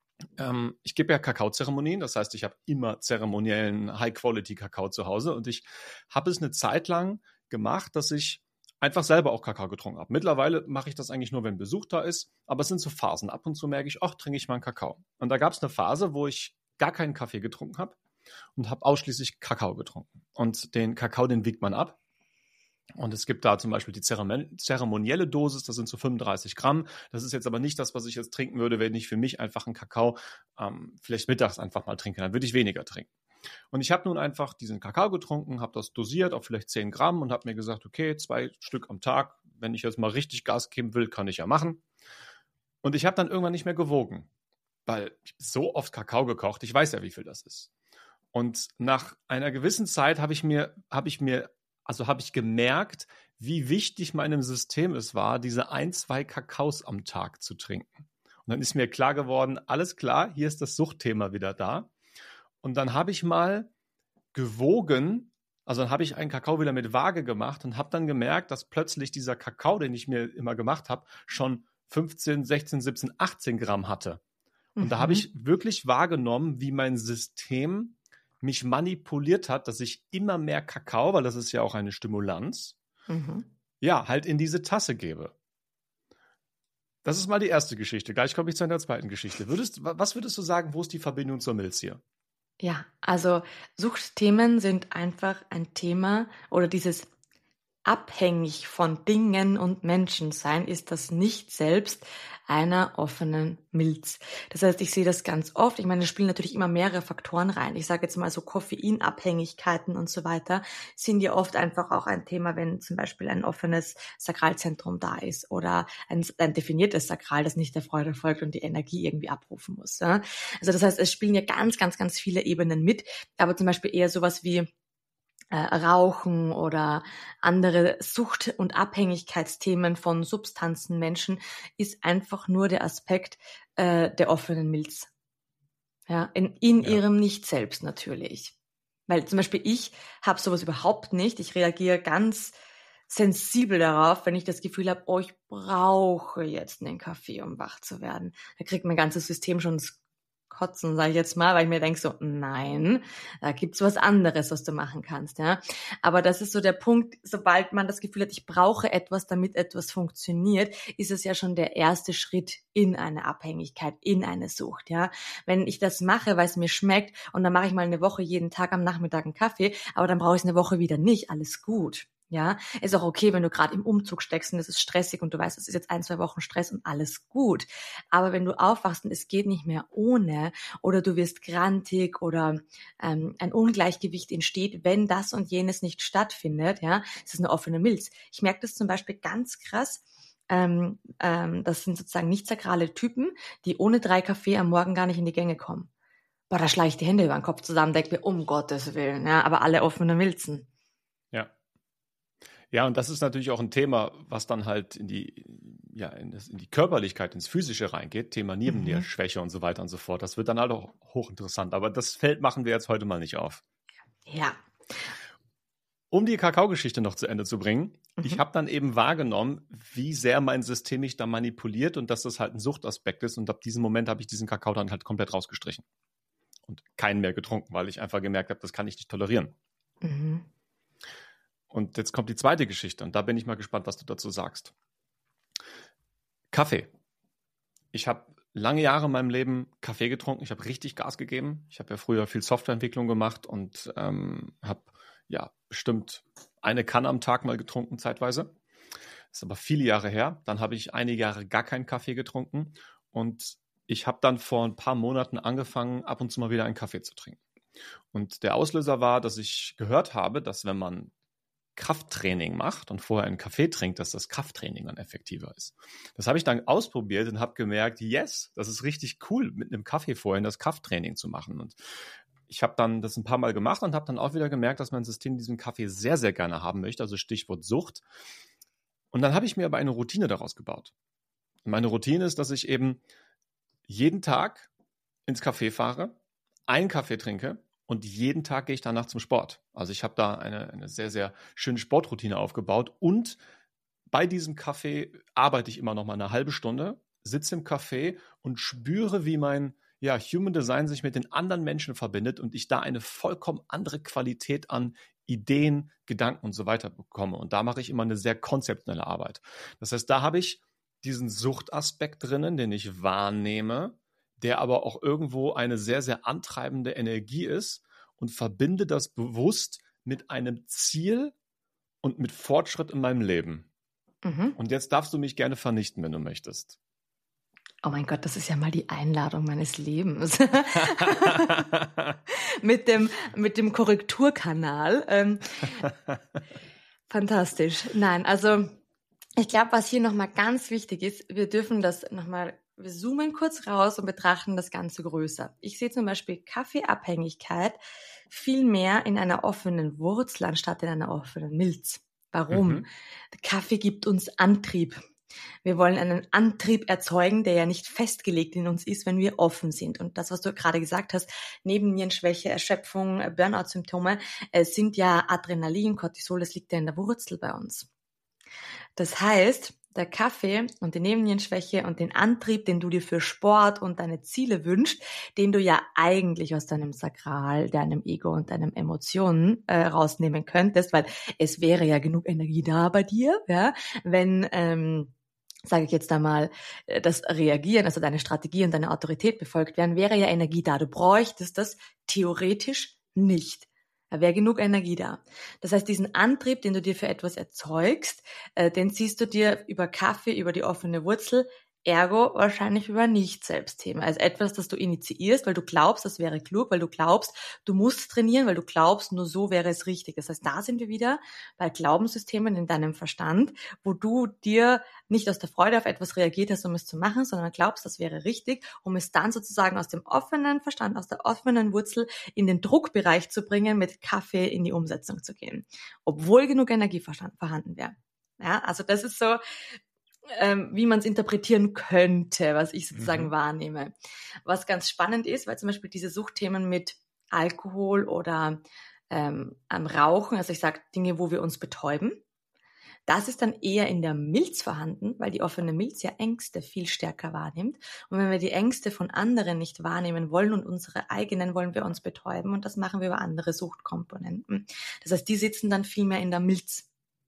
Ich gebe ja Kakaozeremonien, das heißt, ich habe immer zeremoniellen High-Quality-Kakao zu Hause und ich habe es eine Zeit lang gemacht, dass ich einfach selber auch Kakao getrunken habe. Mittlerweile mache ich das eigentlich nur, wenn Besuch da ist, aber es sind so Phasen. Ab und zu merke ich, ach, trinke ich mal einen Kakao. Und da gab es eine Phase, wo ich gar keinen Kaffee getrunken habe und habe ausschließlich Kakao getrunken. Und den Kakao, den wiegt man ab. Und es gibt da zum Beispiel die zeremonielle Dosis, das sind so 35 Gramm. Das ist jetzt aber nicht das, was ich jetzt trinken würde, wenn ich für mich einfach einen Kakao vielleicht mittags einfach mal trinke. Dann würde ich weniger trinken. Und ich habe nun einfach diesen Kakao getrunken, habe das dosiert auf vielleicht 10 Gramm und habe mir gesagt, okay, 2 Stück am Tag, wenn ich jetzt mal richtig Gas geben will, kann ich ja machen. Und ich habe dann irgendwann nicht mehr gewogen, weil ich so oft Kakao gekocht, ich weiß ja, wie viel das ist. Und nach einer gewissen Zeit habe ich gemerkt, wie wichtig meinem System es war, diese 1, 2 Kakaos am Tag zu trinken. Und dann ist mir klar geworden, alles klar, hier ist das Suchtthema wieder da. Und dann habe ich mal gewogen, also dann habe ich einen Kakao wieder mit Waage gemacht und habe dann gemerkt, dass plötzlich dieser Kakao, den ich mir immer gemacht habe, schon 15, 16, 17, 18 Gramm hatte. Und da habe ich wirklich wahrgenommen, wie mein System mich manipuliert hat, dass ich immer mehr Kakao, weil das ist ja auch eine Stimulanz, halt in diese Tasse gebe. Das ist mal die erste Geschichte. Gleich komme ich zu einer zweiten Geschichte. Was würdest du sagen, wo ist die Verbindung zur Milz hier? Ja, also Suchtthemen sind einfach ein Thema oder dieses abhängig von Dingen und Menschen sein, ist das nicht selbst einer offenen Milz. Das heißt, ich sehe das ganz oft. Ich meine, es spielen natürlich immer mehrere Faktoren rein. Ich sage jetzt mal so Koffeinabhängigkeiten und so weiter sind ja oft einfach auch ein Thema, wenn zum Beispiel ein offenes Sakralzentrum da ist oder ein definiertes Sakral, das nicht der Freude folgt und die Energie irgendwie abrufen muss. Ja? Also das heißt, es spielen ja ganz, ganz, ganz viele Ebenen mit, aber zum Beispiel eher sowas wie Rauchen oder andere Sucht- und Abhängigkeitsthemen von Substanzen Menschen ist einfach nur der Aspekt der offenen Milz. Ja, in ihrem Nicht-Selbst natürlich. Weil zum Beispiel ich habe sowas überhaupt nicht. Ich reagiere ganz sensibel darauf, wenn ich das Gefühl habe, oh, ich brauche jetzt einen Kaffee, um wach zu werden. Da kriegt mein ganzes System schon das Kotzen, sage ich jetzt mal, weil ich mir denke so, nein, da gibt's was anderes, was du machen kannst, ja. Aber das ist so der Punkt, sobald man das Gefühl hat, ich brauche etwas, damit etwas funktioniert, ist es ja schon der erste Schritt in eine Abhängigkeit, in eine Sucht, ja. Wenn ich das mache, weil es mir schmeckt und dann mache ich mal eine Woche jeden Tag am Nachmittag einen Kaffee, aber dann brauche ich es eine Woche wieder nicht, alles gut. Ja, ist auch okay, wenn du gerade im Umzug steckst und es ist stressig und du weißt, es ist jetzt 1, 2 Wochen Stress und alles gut. Aber wenn du aufwachst und es geht nicht mehr ohne oder du wirst grantig oder ein Ungleichgewicht entsteht, wenn das und jenes nicht stattfindet, ja, es ist eine offene Milz. Ich merke das zum Beispiel ganz krass. Das sind sozusagen nicht sakrale Typen, die ohne 3 Kaffee am Morgen gar nicht in die Gänge kommen. boah, da schlage ich die Hände über den Kopf zusammen, denke mir, um Gottes Willen, ja, aber alle offene Milzen. Ja. Ja, und das ist natürlich auch ein Thema, was dann halt in die Körperlichkeit, ins Physische reingeht, Thema Nebennierenschwäche und so weiter und so fort. Das wird dann halt auch hochinteressant, aber das Feld machen wir jetzt heute mal nicht auf. Ja. Um die Kakaogeschichte noch zu Ende zu bringen, ich habe dann eben wahrgenommen, wie sehr mein System mich da manipuliert und dass das halt ein Suchtaspekt ist. Und ab diesem Moment habe ich diesen Kakao dann halt komplett rausgestrichen und keinen mehr getrunken, weil ich einfach gemerkt habe, das kann ich nicht tolerieren. Mhm. Und jetzt kommt die zweite Geschichte und da bin ich mal gespannt, was du dazu sagst. Kaffee. Ich habe lange Jahre in meinem Leben Kaffee getrunken. Ich habe richtig Gas gegeben. Ich habe ja früher viel Softwareentwicklung gemacht und habe bestimmt eine Kanne am Tag mal getrunken zeitweise. Das ist aber viele Jahre her. Dann habe ich einige Jahre gar keinen Kaffee getrunken und ich habe dann vor ein paar Monaten angefangen, ab und zu mal wieder einen Kaffee zu trinken. Und der Auslöser war, dass ich gehört habe, dass wenn man Krafttraining macht und vorher einen Kaffee trinkt, dass das Krafttraining dann effektiver ist. Das habe ich dann ausprobiert und habe gemerkt, yes, das ist richtig cool, mit einem Kaffee vorhin das Krafttraining zu machen. Und ich habe dann das ein paar Mal gemacht und habe dann auch wieder gemerkt, dass mein System diesen Kaffee sehr, sehr gerne haben möchte, also Stichwort Sucht. Und dann habe ich mir aber eine Routine daraus gebaut. Und meine Routine ist, dass ich eben jeden Tag ins Café fahre, einen Kaffee trinke und jeden Tag gehe ich danach zum Sport. Also ich habe da eine sehr, sehr schöne Sportroutine aufgebaut und bei diesem Kaffee arbeite ich immer noch mal eine halbe Stunde, sitze im Café und spüre, wie mein Human Design sich mit den anderen Menschen verbindet und ich da eine vollkommen andere Qualität an Ideen, Gedanken und so weiter bekomme. Und da mache ich immer eine sehr konzeptionelle Arbeit. Das heißt, da habe ich diesen Suchtaspekt drinnen, den ich wahrnehme, der aber auch irgendwo eine sehr, sehr antreibende Energie ist und verbinde das bewusst mit einem Ziel und mit Fortschritt in meinem Leben. Mhm. Und jetzt darfst du mich gerne vernichten, wenn du möchtest. Oh mein Gott, das ist ja mal die Einladung meines Lebens. mit dem Korrekturkanal. Fantastisch. Nein, also ich glaube, was hier nochmal ganz wichtig ist, wir zoomen kurz raus und betrachten das Ganze größer. Ich sehe zum Beispiel Kaffeeabhängigkeit viel mehr in einer offenen Wurzel anstatt in einer offenen Milz. Warum? Mhm. Kaffee gibt uns Antrieb. Wir wollen einen Antrieb erzeugen, der ja nicht festgelegt in uns ist, wenn wir offen sind. Und das, was du gerade gesagt hast, Nebennierenschwäche, Erschöpfung, Burnout-Symptome, sind ja Adrenalin, Cortisol, das liegt ja in der Wurzel bei uns. Das heißt, der Kaffee und die Nebennierenschwäche und den Antrieb, den du dir für Sport und deine Ziele wünschst, den du ja eigentlich aus deinem Sakral, deinem Ego und deinen Emotionen rausnehmen könntest, weil es wäre ja genug Energie da bei dir, ja, wenn sage ich jetzt einmal, das Reagieren, also deine Strategie und deine Autorität befolgt werden, wäre ja Energie da. Du bräuchtest das theoretisch nicht. Da wäre genug Energie da. Das heißt, diesen Antrieb, den du dir für etwas erzeugst, den ziehst du dir über Kaffee, über die offene Wurzel, ergo wahrscheinlich über Nicht-Selbstthema. Also etwas, das du initiierst, weil du glaubst, das wäre klug, weil du glaubst, du musst trainieren, weil du glaubst, nur so wäre es richtig. Das heißt, da sind wir wieder bei Glaubenssystemen in deinem Verstand, wo du dir nicht aus der Freude auf etwas reagiert hast, um es zu machen, sondern glaubst, das wäre richtig, um es dann sozusagen aus dem offenen Verstand, aus der offenen Wurzel in den Druckbereich zu bringen, mit Kaffee in die Umsetzung zu gehen, obwohl genug Energie vorhanden wäre. Ja, also das ist so, wie man es interpretieren könnte, was ich sozusagen wahrnehme. Was ganz spannend ist, weil zum Beispiel diese Suchtthemen mit Alkohol oder am Rauchen, also ich sage Dinge, wo wir uns betäuben, das ist dann eher in der Milz vorhanden, weil die offene Milz ja Ängste viel stärker wahrnimmt. Und wenn wir die Ängste von anderen nicht wahrnehmen wollen und unsere eigenen, wollen wir uns betäuben. Und das machen wir über andere Suchtkomponenten. Das heißt, die sitzen dann viel mehr in der Milz.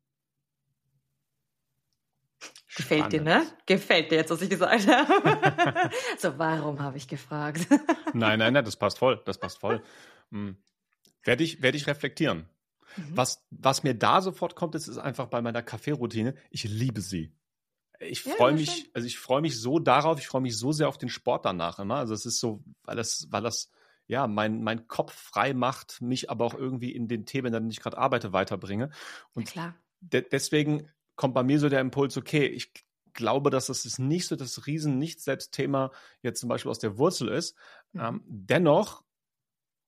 Gefällt dir, ne? Gefällt dir jetzt, was ich gesagt habe? So, warum habe ich gefragt? Nein, das passt voll. Das passt voll. Werde ich reflektieren. Was mir da sofort kommt, ist einfach bei meiner Kaffeeroutine. Ich liebe sie. Ich freue mich so darauf, ich freue mich so sehr auf den Sport danach immer. Also es ist so, weil das ja mein Kopf frei macht, mich aber auch irgendwie in den Themen, an denen ich gerade arbeite, weiterbringe. Und klar. Deswegen kommt bei mir so der Impuls, okay, ich glaube, dass das nicht so das Riesen-Nicht-Selbst-Thema jetzt zum Beispiel aus der Wurzel ist. Dennoch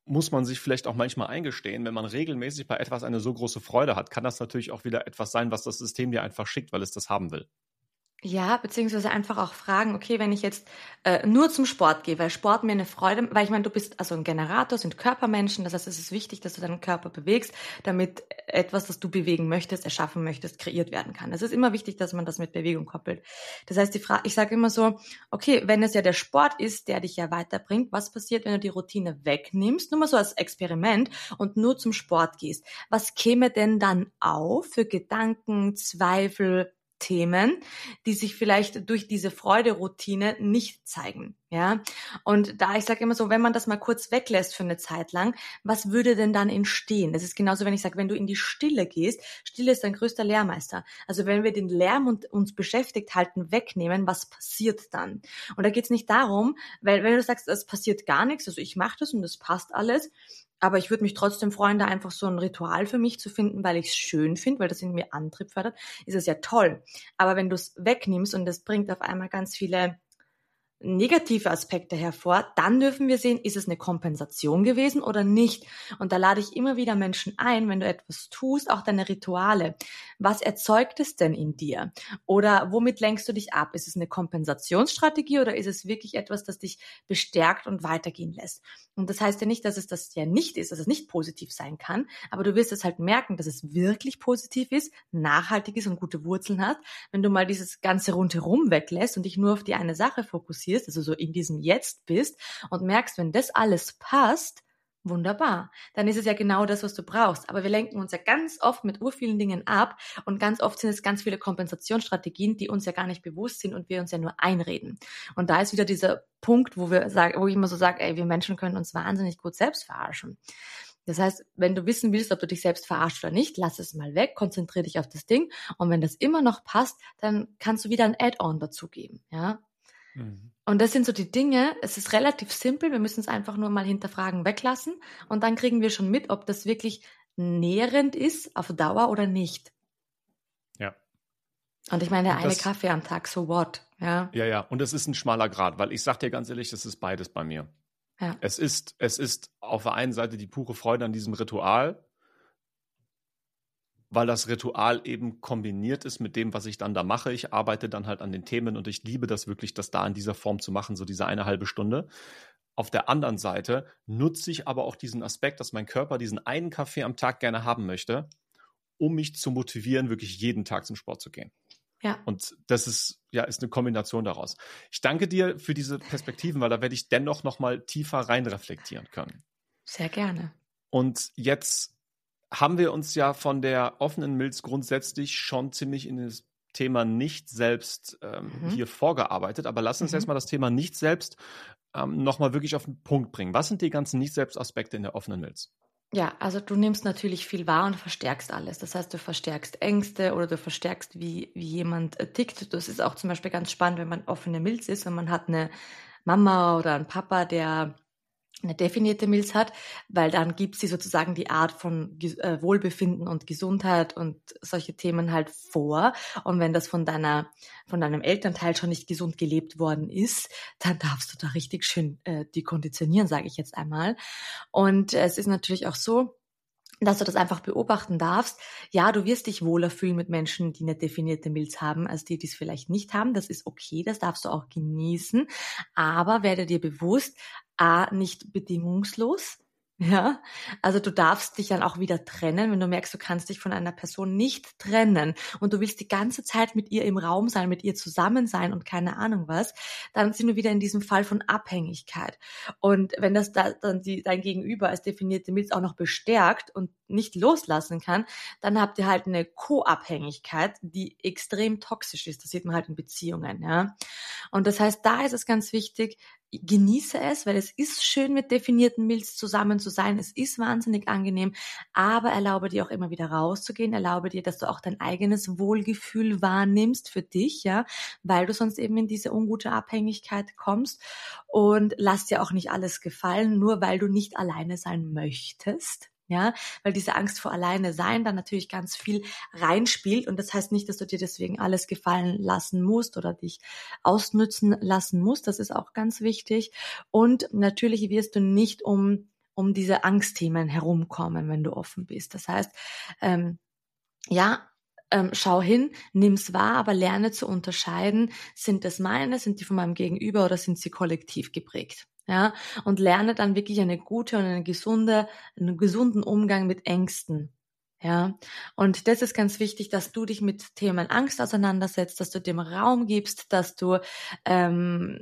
muss man sich vielleicht auch manchmal eingestehen, wenn man regelmäßig bei etwas eine so große Freude hat, kann das natürlich auch wieder etwas sein, was das System dir einfach schickt, weil es das haben will. Ja, beziehungsweise einfach auch fragen, okay, wenn ich jetzt nur zum Sport gehe, weil Sport mir eine Freude, weil ich meine, du bist also ein Generator, sind Körpermenschen, das heißt, es ist wichtig, dass du deinen Körper bewegst, damit etwas, das du bewegen möchtest, erschaffen möchtest, kreiert werden kann. Es ist immer wichtig, dass man das mit Bewegung koppelt. Das heißt, ich sage immer so, okay, wenn es ja der Sport ist, der dich ja weiterbringt, was passiert, wenn du die Routine wegnimmst, nur mal so als Experiment und nur zum Sport gehst? Was käme denn dann auf für Gedanken, Zweifel, Themen, die sich vielleicht durch diese Freude-Routine nicht zeigen, ja? Und da, ich sage immer so, wenn man das mal kurz weglässt für eine Zeit lang, was würde denn dann entstehen? Das ist genauso, wenn ich sage, wenn du in die Stille gehst, Stille ist dein größter Lehrmeister. Also wenn wir den Lärm und uns beschäftigt halten wegnehmen, was passiert dann? Und da geht es nicht darum, weil wenn du sagst, es passiert gar nichts, also ich mache das und das passt alles, aber ich würde mich trotzdem freuen, da einfach so ein Ritual für mich zu finden, weil ich es schön finde, weil das in mir Antrieb fördert, ist es ja toll. Aber wenn du es wegnimmst und das bringt auf einmal ganz viele negative Aspekte hervor, dann dürfen wir sehen, ist es eine Kompensation gewesen oder nicht. Und da lade ich immer wieder Menschen ein, wenn du etwas tust, auch deine Rituale. Was erzeugt es denn in dir? Oder womit lenkst du dich ab? Ist es eine Kompensationsstrategie oder ist es wirklich etwas, das dich bestärkt und weitergehen lässt? Und das heißt ja nicht, dass es das ja nicht ist, dass es nicht positiv sein kann, aber du wirst es halt merken, dass es wirklich positiv ist, nachhaltig ist und gute Wurzeln hat, wenn du mal dieses ganze Rundherum weglässt und dich nur auf die eine Sache fokussierst, also so in diesem Jetzt bist und merkst, wenn das alles passt, wunderbar. Dann ist es ja genau das, was du brauchst. Aber wir lenken uns ja ganz oft mit urvielen Dingen ab und ganz oft sind es ganz viele Kompensationsstrategien, die uns ja gar nicht bewusst sind und wir uns ja nur einreden. Und da ist wieder dieser Punkt, wo ich immer so sage, ey, wir Menschen können uns wahnsinnig gut selbst verarschen. Das heißt, wenn du wissen willst, ob du dich selbst verarscht oder nicht, lass es mal weg, konzentriere dich auf das Ding und wenn das immer noch passt, dann kannst du wieder ein Add-on dazugeben, ja. Und das sind so die Dinge, es ist relativ simpel, wir müssen es einfach nur mal hinterfragen, weglassen und dann kriegen wir schon mit, ob das wirklich nährend ist auf Dauer oder nicht. Ja. Und ich meine, eine Kaffee am Tag, so what? Ja, ja. Und es ist ein schmaler Grat, weil ich sag dir ganz ehrlich, das ist beides bei mir. Ja. Es ist auf der einen Seite die pure Freude an diesem Ritual, weil das Ritual eben kombiniert ist mit dem, was ich dann da mache. Ich arbeite dann halt an den Themen und ich liebe das wirklich, das da in dieser Form zu machen, so diese 1,5 Stunde. Auf der anderen Seite nutze ich aber auch diesen Aspekt, dass mein Körper diesen einen Kaffee am Tag gerne haben möchte, um mich zu motivieren, wirklich jeden Tag zum Sport zu gehen. Ja. Und das ist eine Kombination daraus. Ich danke dir für diese Perspektiven, weil da werde ich dennoch noch mal tiefer reinreflektieren können. Sehr gerne. Und jetzt haben wir uns ja von der offenen Milz grundsätzlich schon ziemlich in das Thema nicht selbst hier vorgearbeitet. Aber lass uns erstmal das Thema nicht selbst nochmal wirklich auf den Punkt bringen. Was sind die ganzen nicht selbst Aspekte in der offenen Milz? Ja, also du nimmst natürlich viel wahr und verstärkst alles. Das heißt, du verstärkst Ängste oder du verstärkst, wie jemand tickt. Das ist auch zum Beispiel ganz spannend, wenn man offene Milz ist und man hat eine Mama oder einen Papa, der eine definierte Milz hat, weil dann gibt sie sozusagen die Art von Wohlbefinden und Gesundheit und solche Themen halt vor. Und wenn das von deinem Elternteil schon nicht gesund gelebt worden ist, dann darfst du da richtig schön dekonditionieren, sage ich jetzt einmal. Und es ist natürlich auch so, dass du das einfach beobachten darfst. Ja, du wirst dich wohler fühlen mit Menschen, die eine definierte Milz haben, als die es vielleicht nicht haben. Das ist okay, das darfst du auch genießen. Aber werde dir bewusst, nicht bedingungslos. Ja, also du darfst dich dann auch wieder trennen, wenn du merkst, du kannst dich von einer Person nicht trennen und du willst die ganze Zeit mit ihr im Raum sein, mit ihr zusammen sein und keine Ahnung was, dann sind wir wieder in diesem Fall von Abhängigkeit. Und wenn das dann dein Gegenüber als definierte Milz auch noch bestärkt und nicht loslassen kann, dann habt ihr halt eine Co-Abhängigkeit, die extrem toxisch ist. Das sieht man halt in Beziehungen, ja. Und das heißt, da ist es ganz wichtig, genieße es, weil es ist schön, mit definierten Milz zusammen zu sein. Es ist wahnsinnig angenehm, aber erlaube dir auch immer wieder rauszugehen. Erlaube dir, dass du auch dein eigenes Wohlgefühl wahrnimmst für dich, ja, weil du sonst eben in diese ungute Abhängigkeit kommst. Und lass dir auch nicht alles gefallen, nur weil du nicht alleine sein möchtest. Ja, weil diese Angst vor alleine sein dann natürlich ganz viel reinspielt und das heißt nicht, dass du dir deswegen alles gefallen lassen musst oder dich ausnützen lassen musst, das ist auch ganz wichtig und natürlich wirst du nicht um um diese Angstthemen herumkommen, wenn du offen bist. Das heißt, schau hin, nimm's wahr, aber lerne zu unterscheiden, sind das meine, sind die von meinem Gegenüber oder sind sie kollektiv geprägt? Ja, und lerne dann wirklich einen gesunden Umgang mit Ängsten. Ja, und das ist ganz wichtig, dass du dich mit Themen Angst auseinandersetzt, dass du dem Raum gibst, dass du in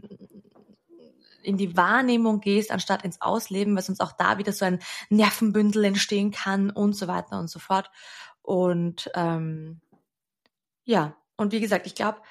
die Wahrnehmung gehst, anstatt ins Ausleben, weil sonst auch da wieder so ein Nervenbündel entstehen kann und so weiter und so fort. Und und wie gesagt, ich glaube,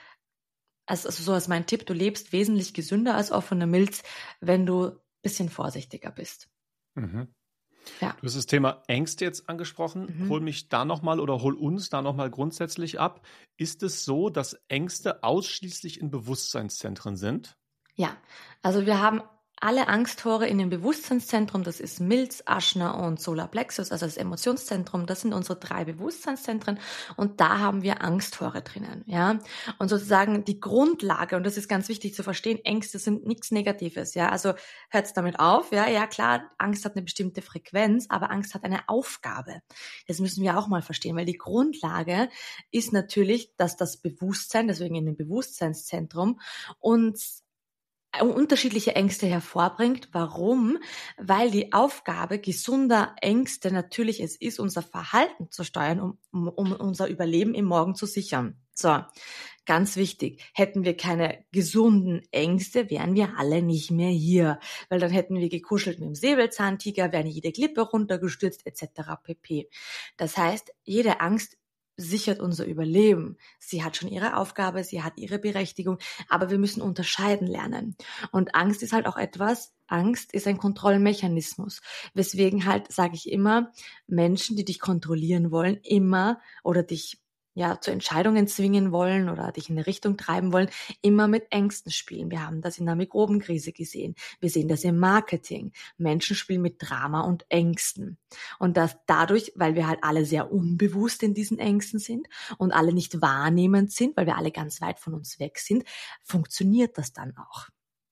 also so ist mein Tipp, du lebst wesentlich gesünder als offene Milz, wenn du ein bisschen vorsichtiger bist. Mhm. Ja. Du hast das Thema Ängste jetzt angesprochen. Hol mich da nochmal oder hol uns da nochmal grundsätzlich ab. Ist es so, dass Ängste ausschließlich in Bewusstseinszentren sind? Ja, also wir haben alle Angsttore in dem Bewusstseinszentrum, das ist Milz, Ajna und Solarplexus, also das Emotionszentrum, das sind unsere 3 Bewusstseinszentren und da haben wir Angsttore drinnen, ja. Und sozusagen die Grundlage, und das ist ganz wichtig zu verstehen, Ängste sind nichts Negatives, ja. Also hört's damit auf, ja, klar, Angst hat eine bestimmte Frequenz, aber Angst hat eine Aufgabe. Das müssen wir auch mal verstehen, weil die Grundlage ist natürlich, dass das Bewusstsein, deswegen in dem Bewusstseinszentrum, uns unterschiedliche Ängste hervorbringt. Warum? Weil die Aufgabe gesunder Ängste natürlich es ist, unser Verhalten zu steuern, um unser Überleben im Morgen zu sichern. So, ganz wichtig. Hätten wir keine gesunden Ängste, wären wir alle nicht mehr hier. Weil dann hätten wir gekuschelt mit dem Säbelzahntiger, wären jede Klippe runtergestürzt etc. pp. Das heißt, jede Angst sichert unser Überleben. Sie hat schon ihre Aufgabe, sie hat ihre Berechtigung, aber wir müssen unterscheiden lernen. Und Angst ist halt auch Angst ist ein Kontrollmechanismus. Weswegen halt, sage ich immer, Menschen, die dich kontrollieren wollen, immer oder dich zu Entscheidungen zwingen wollen oder dich in eine Richtung treiben wollen, immer mit Ängsten spielen. Wir haben das in der Mikrobenkrise gesehen. Wir sehen das im Marketing. Menschen spielen mit Drama und Ängsten. Und das dadurch, weil wir halt alle sehr unbewusst in diesen Ängsten sind und alle nicht wahrnehmend sind, weil wir alle ganz weit von uns weg sind, funktioniert das dann auch.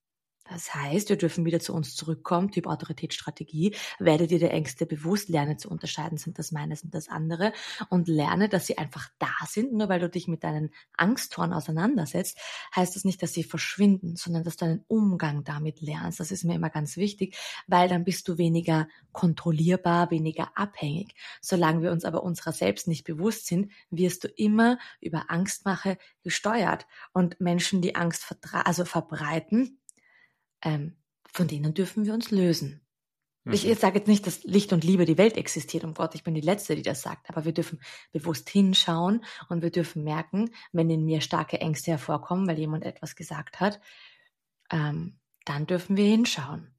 Das heißt, wir dürfen wieder zu uns zurückkommen, Typ Autoritätsstrategie, werde dir der Ängste bewusst, lerne zu unterscheiden, sind das meine, sind das andere und lerne, dass sie einfach da sind. Nur weil du dich mit deinen Angsttoren auseinandersetzt, heißt das nicht, dass sie verschwinden, sondern dass du einen Umgang damit lernst. Das ist mir immer ganz wichtig, weil dann bist du weniger kontrollierbar, weniger abhängig. Solange wir uns aber unserer selbst nicht bewusst sind, wirst du immer über Angstmache gesteuert. Und Menschen, die Angst verbreiten, von denen dürfen wir uns lösen. Ich sage jetzt nicht, dass Licht und Liebe die Welt existiert, um Gott, ich bin die Letzte, die das sagt, aber wir dürfen bewusst hinschauen und wir dürfen merken, wenn in mir starke Ängste hervorkommen, weil jemand etwas gesagt hat, dann dürfen wir hinschauen.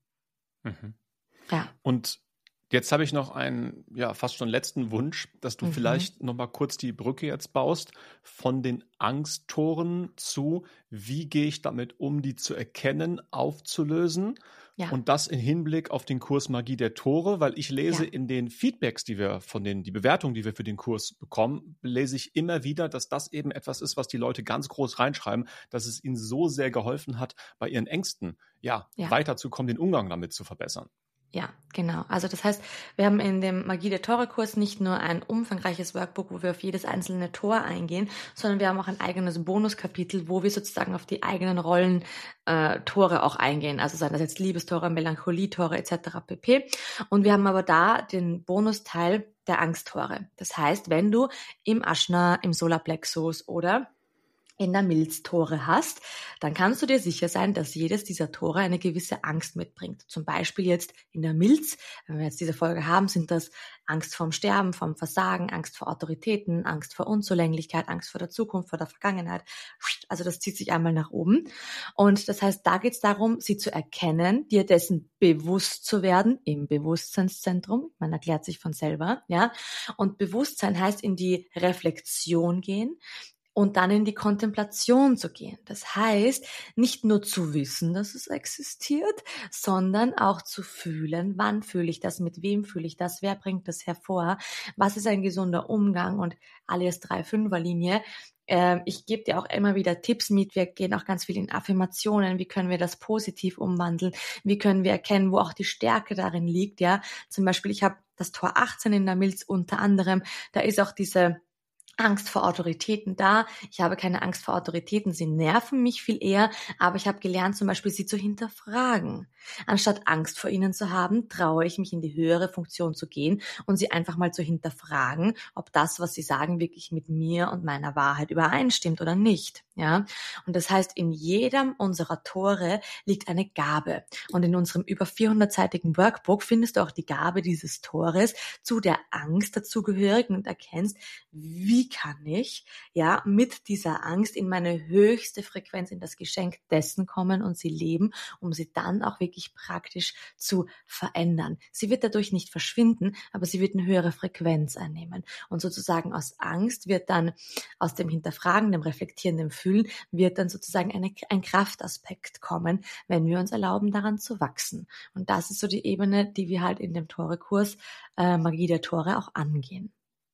Ja. Und jetzt habe ich noch einen, fast schon letzten Wunsch, dass du vielleicht noch mal kurz die Brücke jetzt baust von den Angsttoren zu, wie gehe ich damit um, die zu erkennen, aufzulösen und das in Hinblick auf den Kurs Magie der Tore, weil ich lese in den Feedbacks, die Bewertungen, die wir für den Kurs bekommen, lese ich immer wieder, dass das eben etwas ist, was die Leute ganz groß reinschreiben, dass es ihnen so sehr geholfen hat, bei ihren Ängsten, weiterzukommen, den Umgang damit zu verbessern. Ja, genau. Also das heißt, wir haben in dem Magie der Tore-Kurs nicht nur ein umfangreiches Workbook, wo wir auf jedes einzelne Tor eingehen, sondern wir haben auch ein eigenes Bonuskapitel, wo wir sozusagen auf die eigenen Rollen Tore auch eingehen. Also seien das jetzt Liebestore, Melancholietore etc. pp. Und wir haben aber da den Bonusteil der Angsttore. Das heißt, wenn du im Ajna, im Solarplexus oder in der Milz-Tore hast, dann kannst du dir sicher sein, dass jedes dieser Tore eine gewisse Angst mitbringt. Zum Beispiel jetzt in der Milz, wenn wir jetzt diese Folge haben, sind das Angst vorm Sterben, vorm Versagen, Angst vor Autoritäten, Angst vor Unzulänglichkeit, Angst vor der Zukunft, vor der Vergangenheit. Also das zieht sich einmal nach oben. Und das heißt, da geht es darum, sie zu erkennen, dir dessen bewusst zu werden im Bewusstseinszentrum. Man erklärt sich von selber, ja. Und Bewusstsein heißt in die Reflexion gehen, und dann in die Kontemplation zu gehen. Das heißt, nicht nur zu wissen, dass es existiert, sondern auch zu fühlen, wann fühle ich das, mit wem fühle ich das, wer bringt das hervor, was ist ein gesunder Umgang und alias 3-5er-Linie Ich gebe dir auch immer wieder Tipps mit. Wir gehen auch ganz viel in Affirmationen. Wie können wir das positiv umwandeln? Wie können wir erkennen, wo auch die Stärke darin liegt? Ja, zum Beispiel, ich habe das Tor 18 in der Milz unter anderem. Da ist auch diese Angst vor Autoritäten da. Ich habe keine Angst vor Autoritäten. Sie nerven mich viel eher, aber ich habe gelernt, zum Beispiel sie zu hinterfragen. Anstatt Angst vor ihnen zu haben, traue ich mich in die höhere Funktion zu gehen und sie einfach mal zu hinterfragen, ob das, was sie sagen, wirklich mit mir und meiner Wahrheit übereinstimmt oder nicht. Ja, und das heißt, in jedem unserer Tore liegt eine Gabe. Und in unserem über 400-seitigen Workbook findest du auch die Gabe dieses Tores zu der Angst dazugehörig und erkennst, wie kann ich ja mit dieser Angst in meine höchste Frequenz, in das Geschenk dessen kommen und sie leben, um sie dann auch wirklich praktisch zu verändern. Sie wird dadurch nicht verschwinden, aber sie wird eine höhere Frequenz einnehmen. Und sozusagen aus Angst wird dann, aus dem Hinterfragen, dem Reflektieren, dem Fühlen, wird dann sozusagen ein Kraftaspekt kommen, wenn wir uns erlauben, daran zu wachsen. Und das ist so die Ebene, die wir halt in dem Tore-Kurs Magie der Tore auch angehen.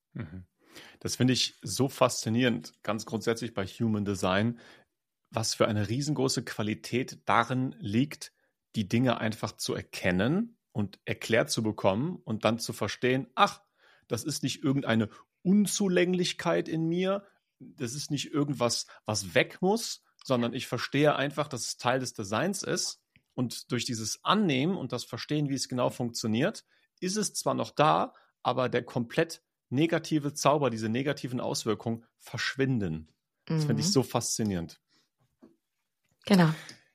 Das finde ich so faszinierend, ganz grundsätzlich bei Human Design, was für eine riesengroße Qualität darin liegt, die Dinge einfach zu erkennen und erklärt zu bekommen und dann zu verstehen, ach, das ist nicht irgendeine Unzulänglichkeit in mir, das ist nicht irgendwas, was weg muss, sondern ich verstehe einfach, dass es Teil des Designs ist. Und durch dieses Annehmen und das Verstehen, wie es genau funktioniert, ist es zwar noch da, aber der komplett negative Zauber, diese negativen Auswirkungen verschwinden. Das finde ich so faszinierend. Genau.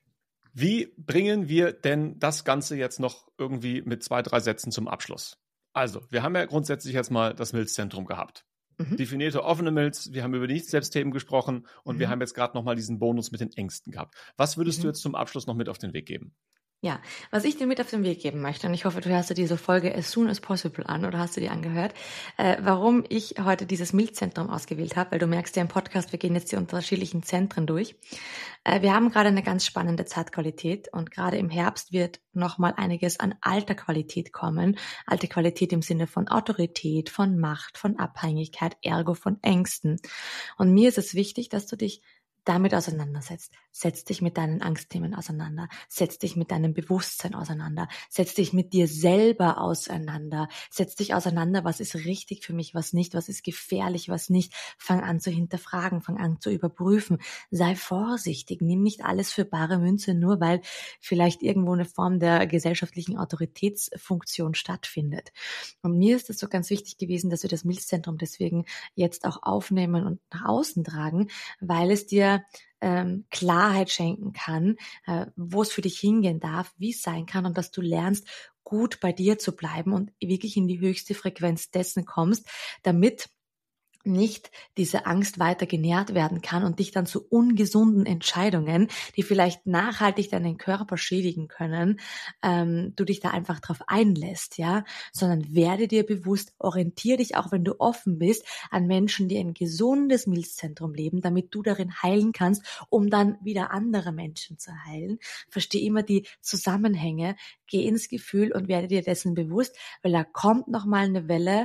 Wie bringen wir denn das Ganze jetzt noch irgendwie mit 2, 3 Sätzen zum Abschluss? Also, wir haben ja grundsätzlich jetzt mal das Milzzentrum gehabt. Definierte offene Milz, wir haben über die Nicht-Selbstthemen gesprochen und wir haben jetzt gerade nochmal diesen Bonus mit den Ängsten gehabt. Was würdest du jetzt zum Abschluss noch mit auf den Weg geben? Ja, was ich dir mit auf den Weg geben möchte, und ich hoffe, du hörst dir diese Folge as soon as possible an oder hast du die angehört, warum ich heute dieses Milzzentrum ausgewählt habe, weil du merkst ja im Podcast, wir gehen jetzt die unterschiedlichen Zentren durch. Wir haben gerade eine ganz spannende Zeitqualität und gerade im Herbst wird nochmal einiges an alter Qualität kommen. Alte Qualität im Sinne von Autorität, von Macht, von Abhängigkeit, ergo von Ängsten. Und mir ist es wichtig, dass du dich damit auseinandersetzt. Setz dich mit deinen Angstthemen auseinander. Setz dich mit deinem Bewusstsein auseinander. Setz dich mit dir selber auseinander. Setz dich auseinander, was ist richtig für mich, was nicht, was ist gefährlich, was nicht. Fang an zu hinterfragen, fang an zu überprüfen. Sei vorsichtig, nimm nicht alles für bare Münze, nur weil vielleicht irgendwo eine Form der gesellschaftlichen Autoritätsfunktion stattfindet. Und mir ist es so ganz wichtig gewesen, dass wir das Milzzentrum deswegen jetzt auch aufnehmen und nach außen tragen, weil es dir Klarheit schenken kann, wo es für dich hingehen darf, wie es sein kann und dass du lernst, gut bei dir zu bleiben und wirklich in die höchste Frequenz dessen kommst, damit nicht diese Angst weiter genährt werden kann und dich dann zu ungesunden Entscheidungen, die vielleicht nachhaltig deinen Körper schädigen können, du dich da einfach drauf einlässt, ja, sondern werde dir bewusst, orientiere dich auch, wenn du offen bist, an Menschen, die ein gesundes Milzzentrum leben, damit du darin heilen kannst, um dann wieder andere Menschen zu heilen. Versteh immer die Zusammenhänge, geh ins Gefühl und werde dir dessen bewusst, weil da kommt nochmal eine Welle,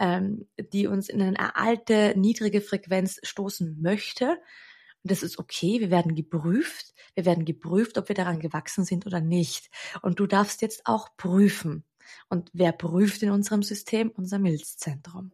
die uns in eine alte, niedrige Frequenz stoßen möchte. Und das ist okay, wir werden geprüft, ob wir daran gewachsen sind oder nicht. Und du darfst jetzt auch prüfen. Und wer prüft in unserem System? Unser Milzzentrum.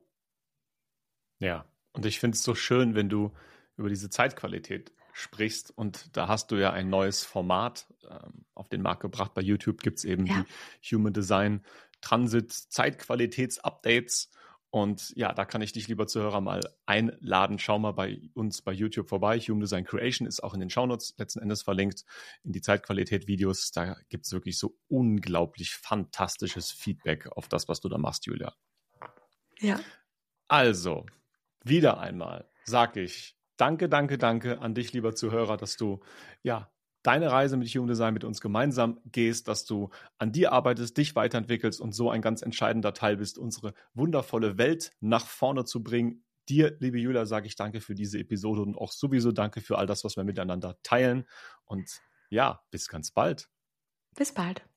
Ja, und ich finde es so schön, wenn du über diese Zeitqualität sprichst und da hast du ja ein neues Format auf den Markt gebracht. Bei YouTube gibt es eben die Human Design Transit Zeitqualitäts-Updates. Und ja, da kann ich dich, lieber Zuhörer, mal einladen. Schau mal bei uns bei YouTube vorbei. Human Design Creation ist auch in den Shownotes letzten Endes verlinkt in die Zeitqualität-Videos. Da gibt es wirklich so unglaublich fantastisches Feedback auf das, was du da machst, Julia. Ja. Also, wieder einmal sage ich danke an dich, lieber Zuhörer, dass du deine Reise mit Human Design mit uns gemeinsam gehst, dass du an dir arbeitest, dich weiterentwickelst und so ein ganz entscheidender Teil bist, unsere wundervolle Welt nach vorne zu bringen. Dir, liebe Julia, sage ich danke für diese Episode und auch sowieso danke für all das, was wir miteinander teilen. Und ja, bis ganz bald. Bis bald.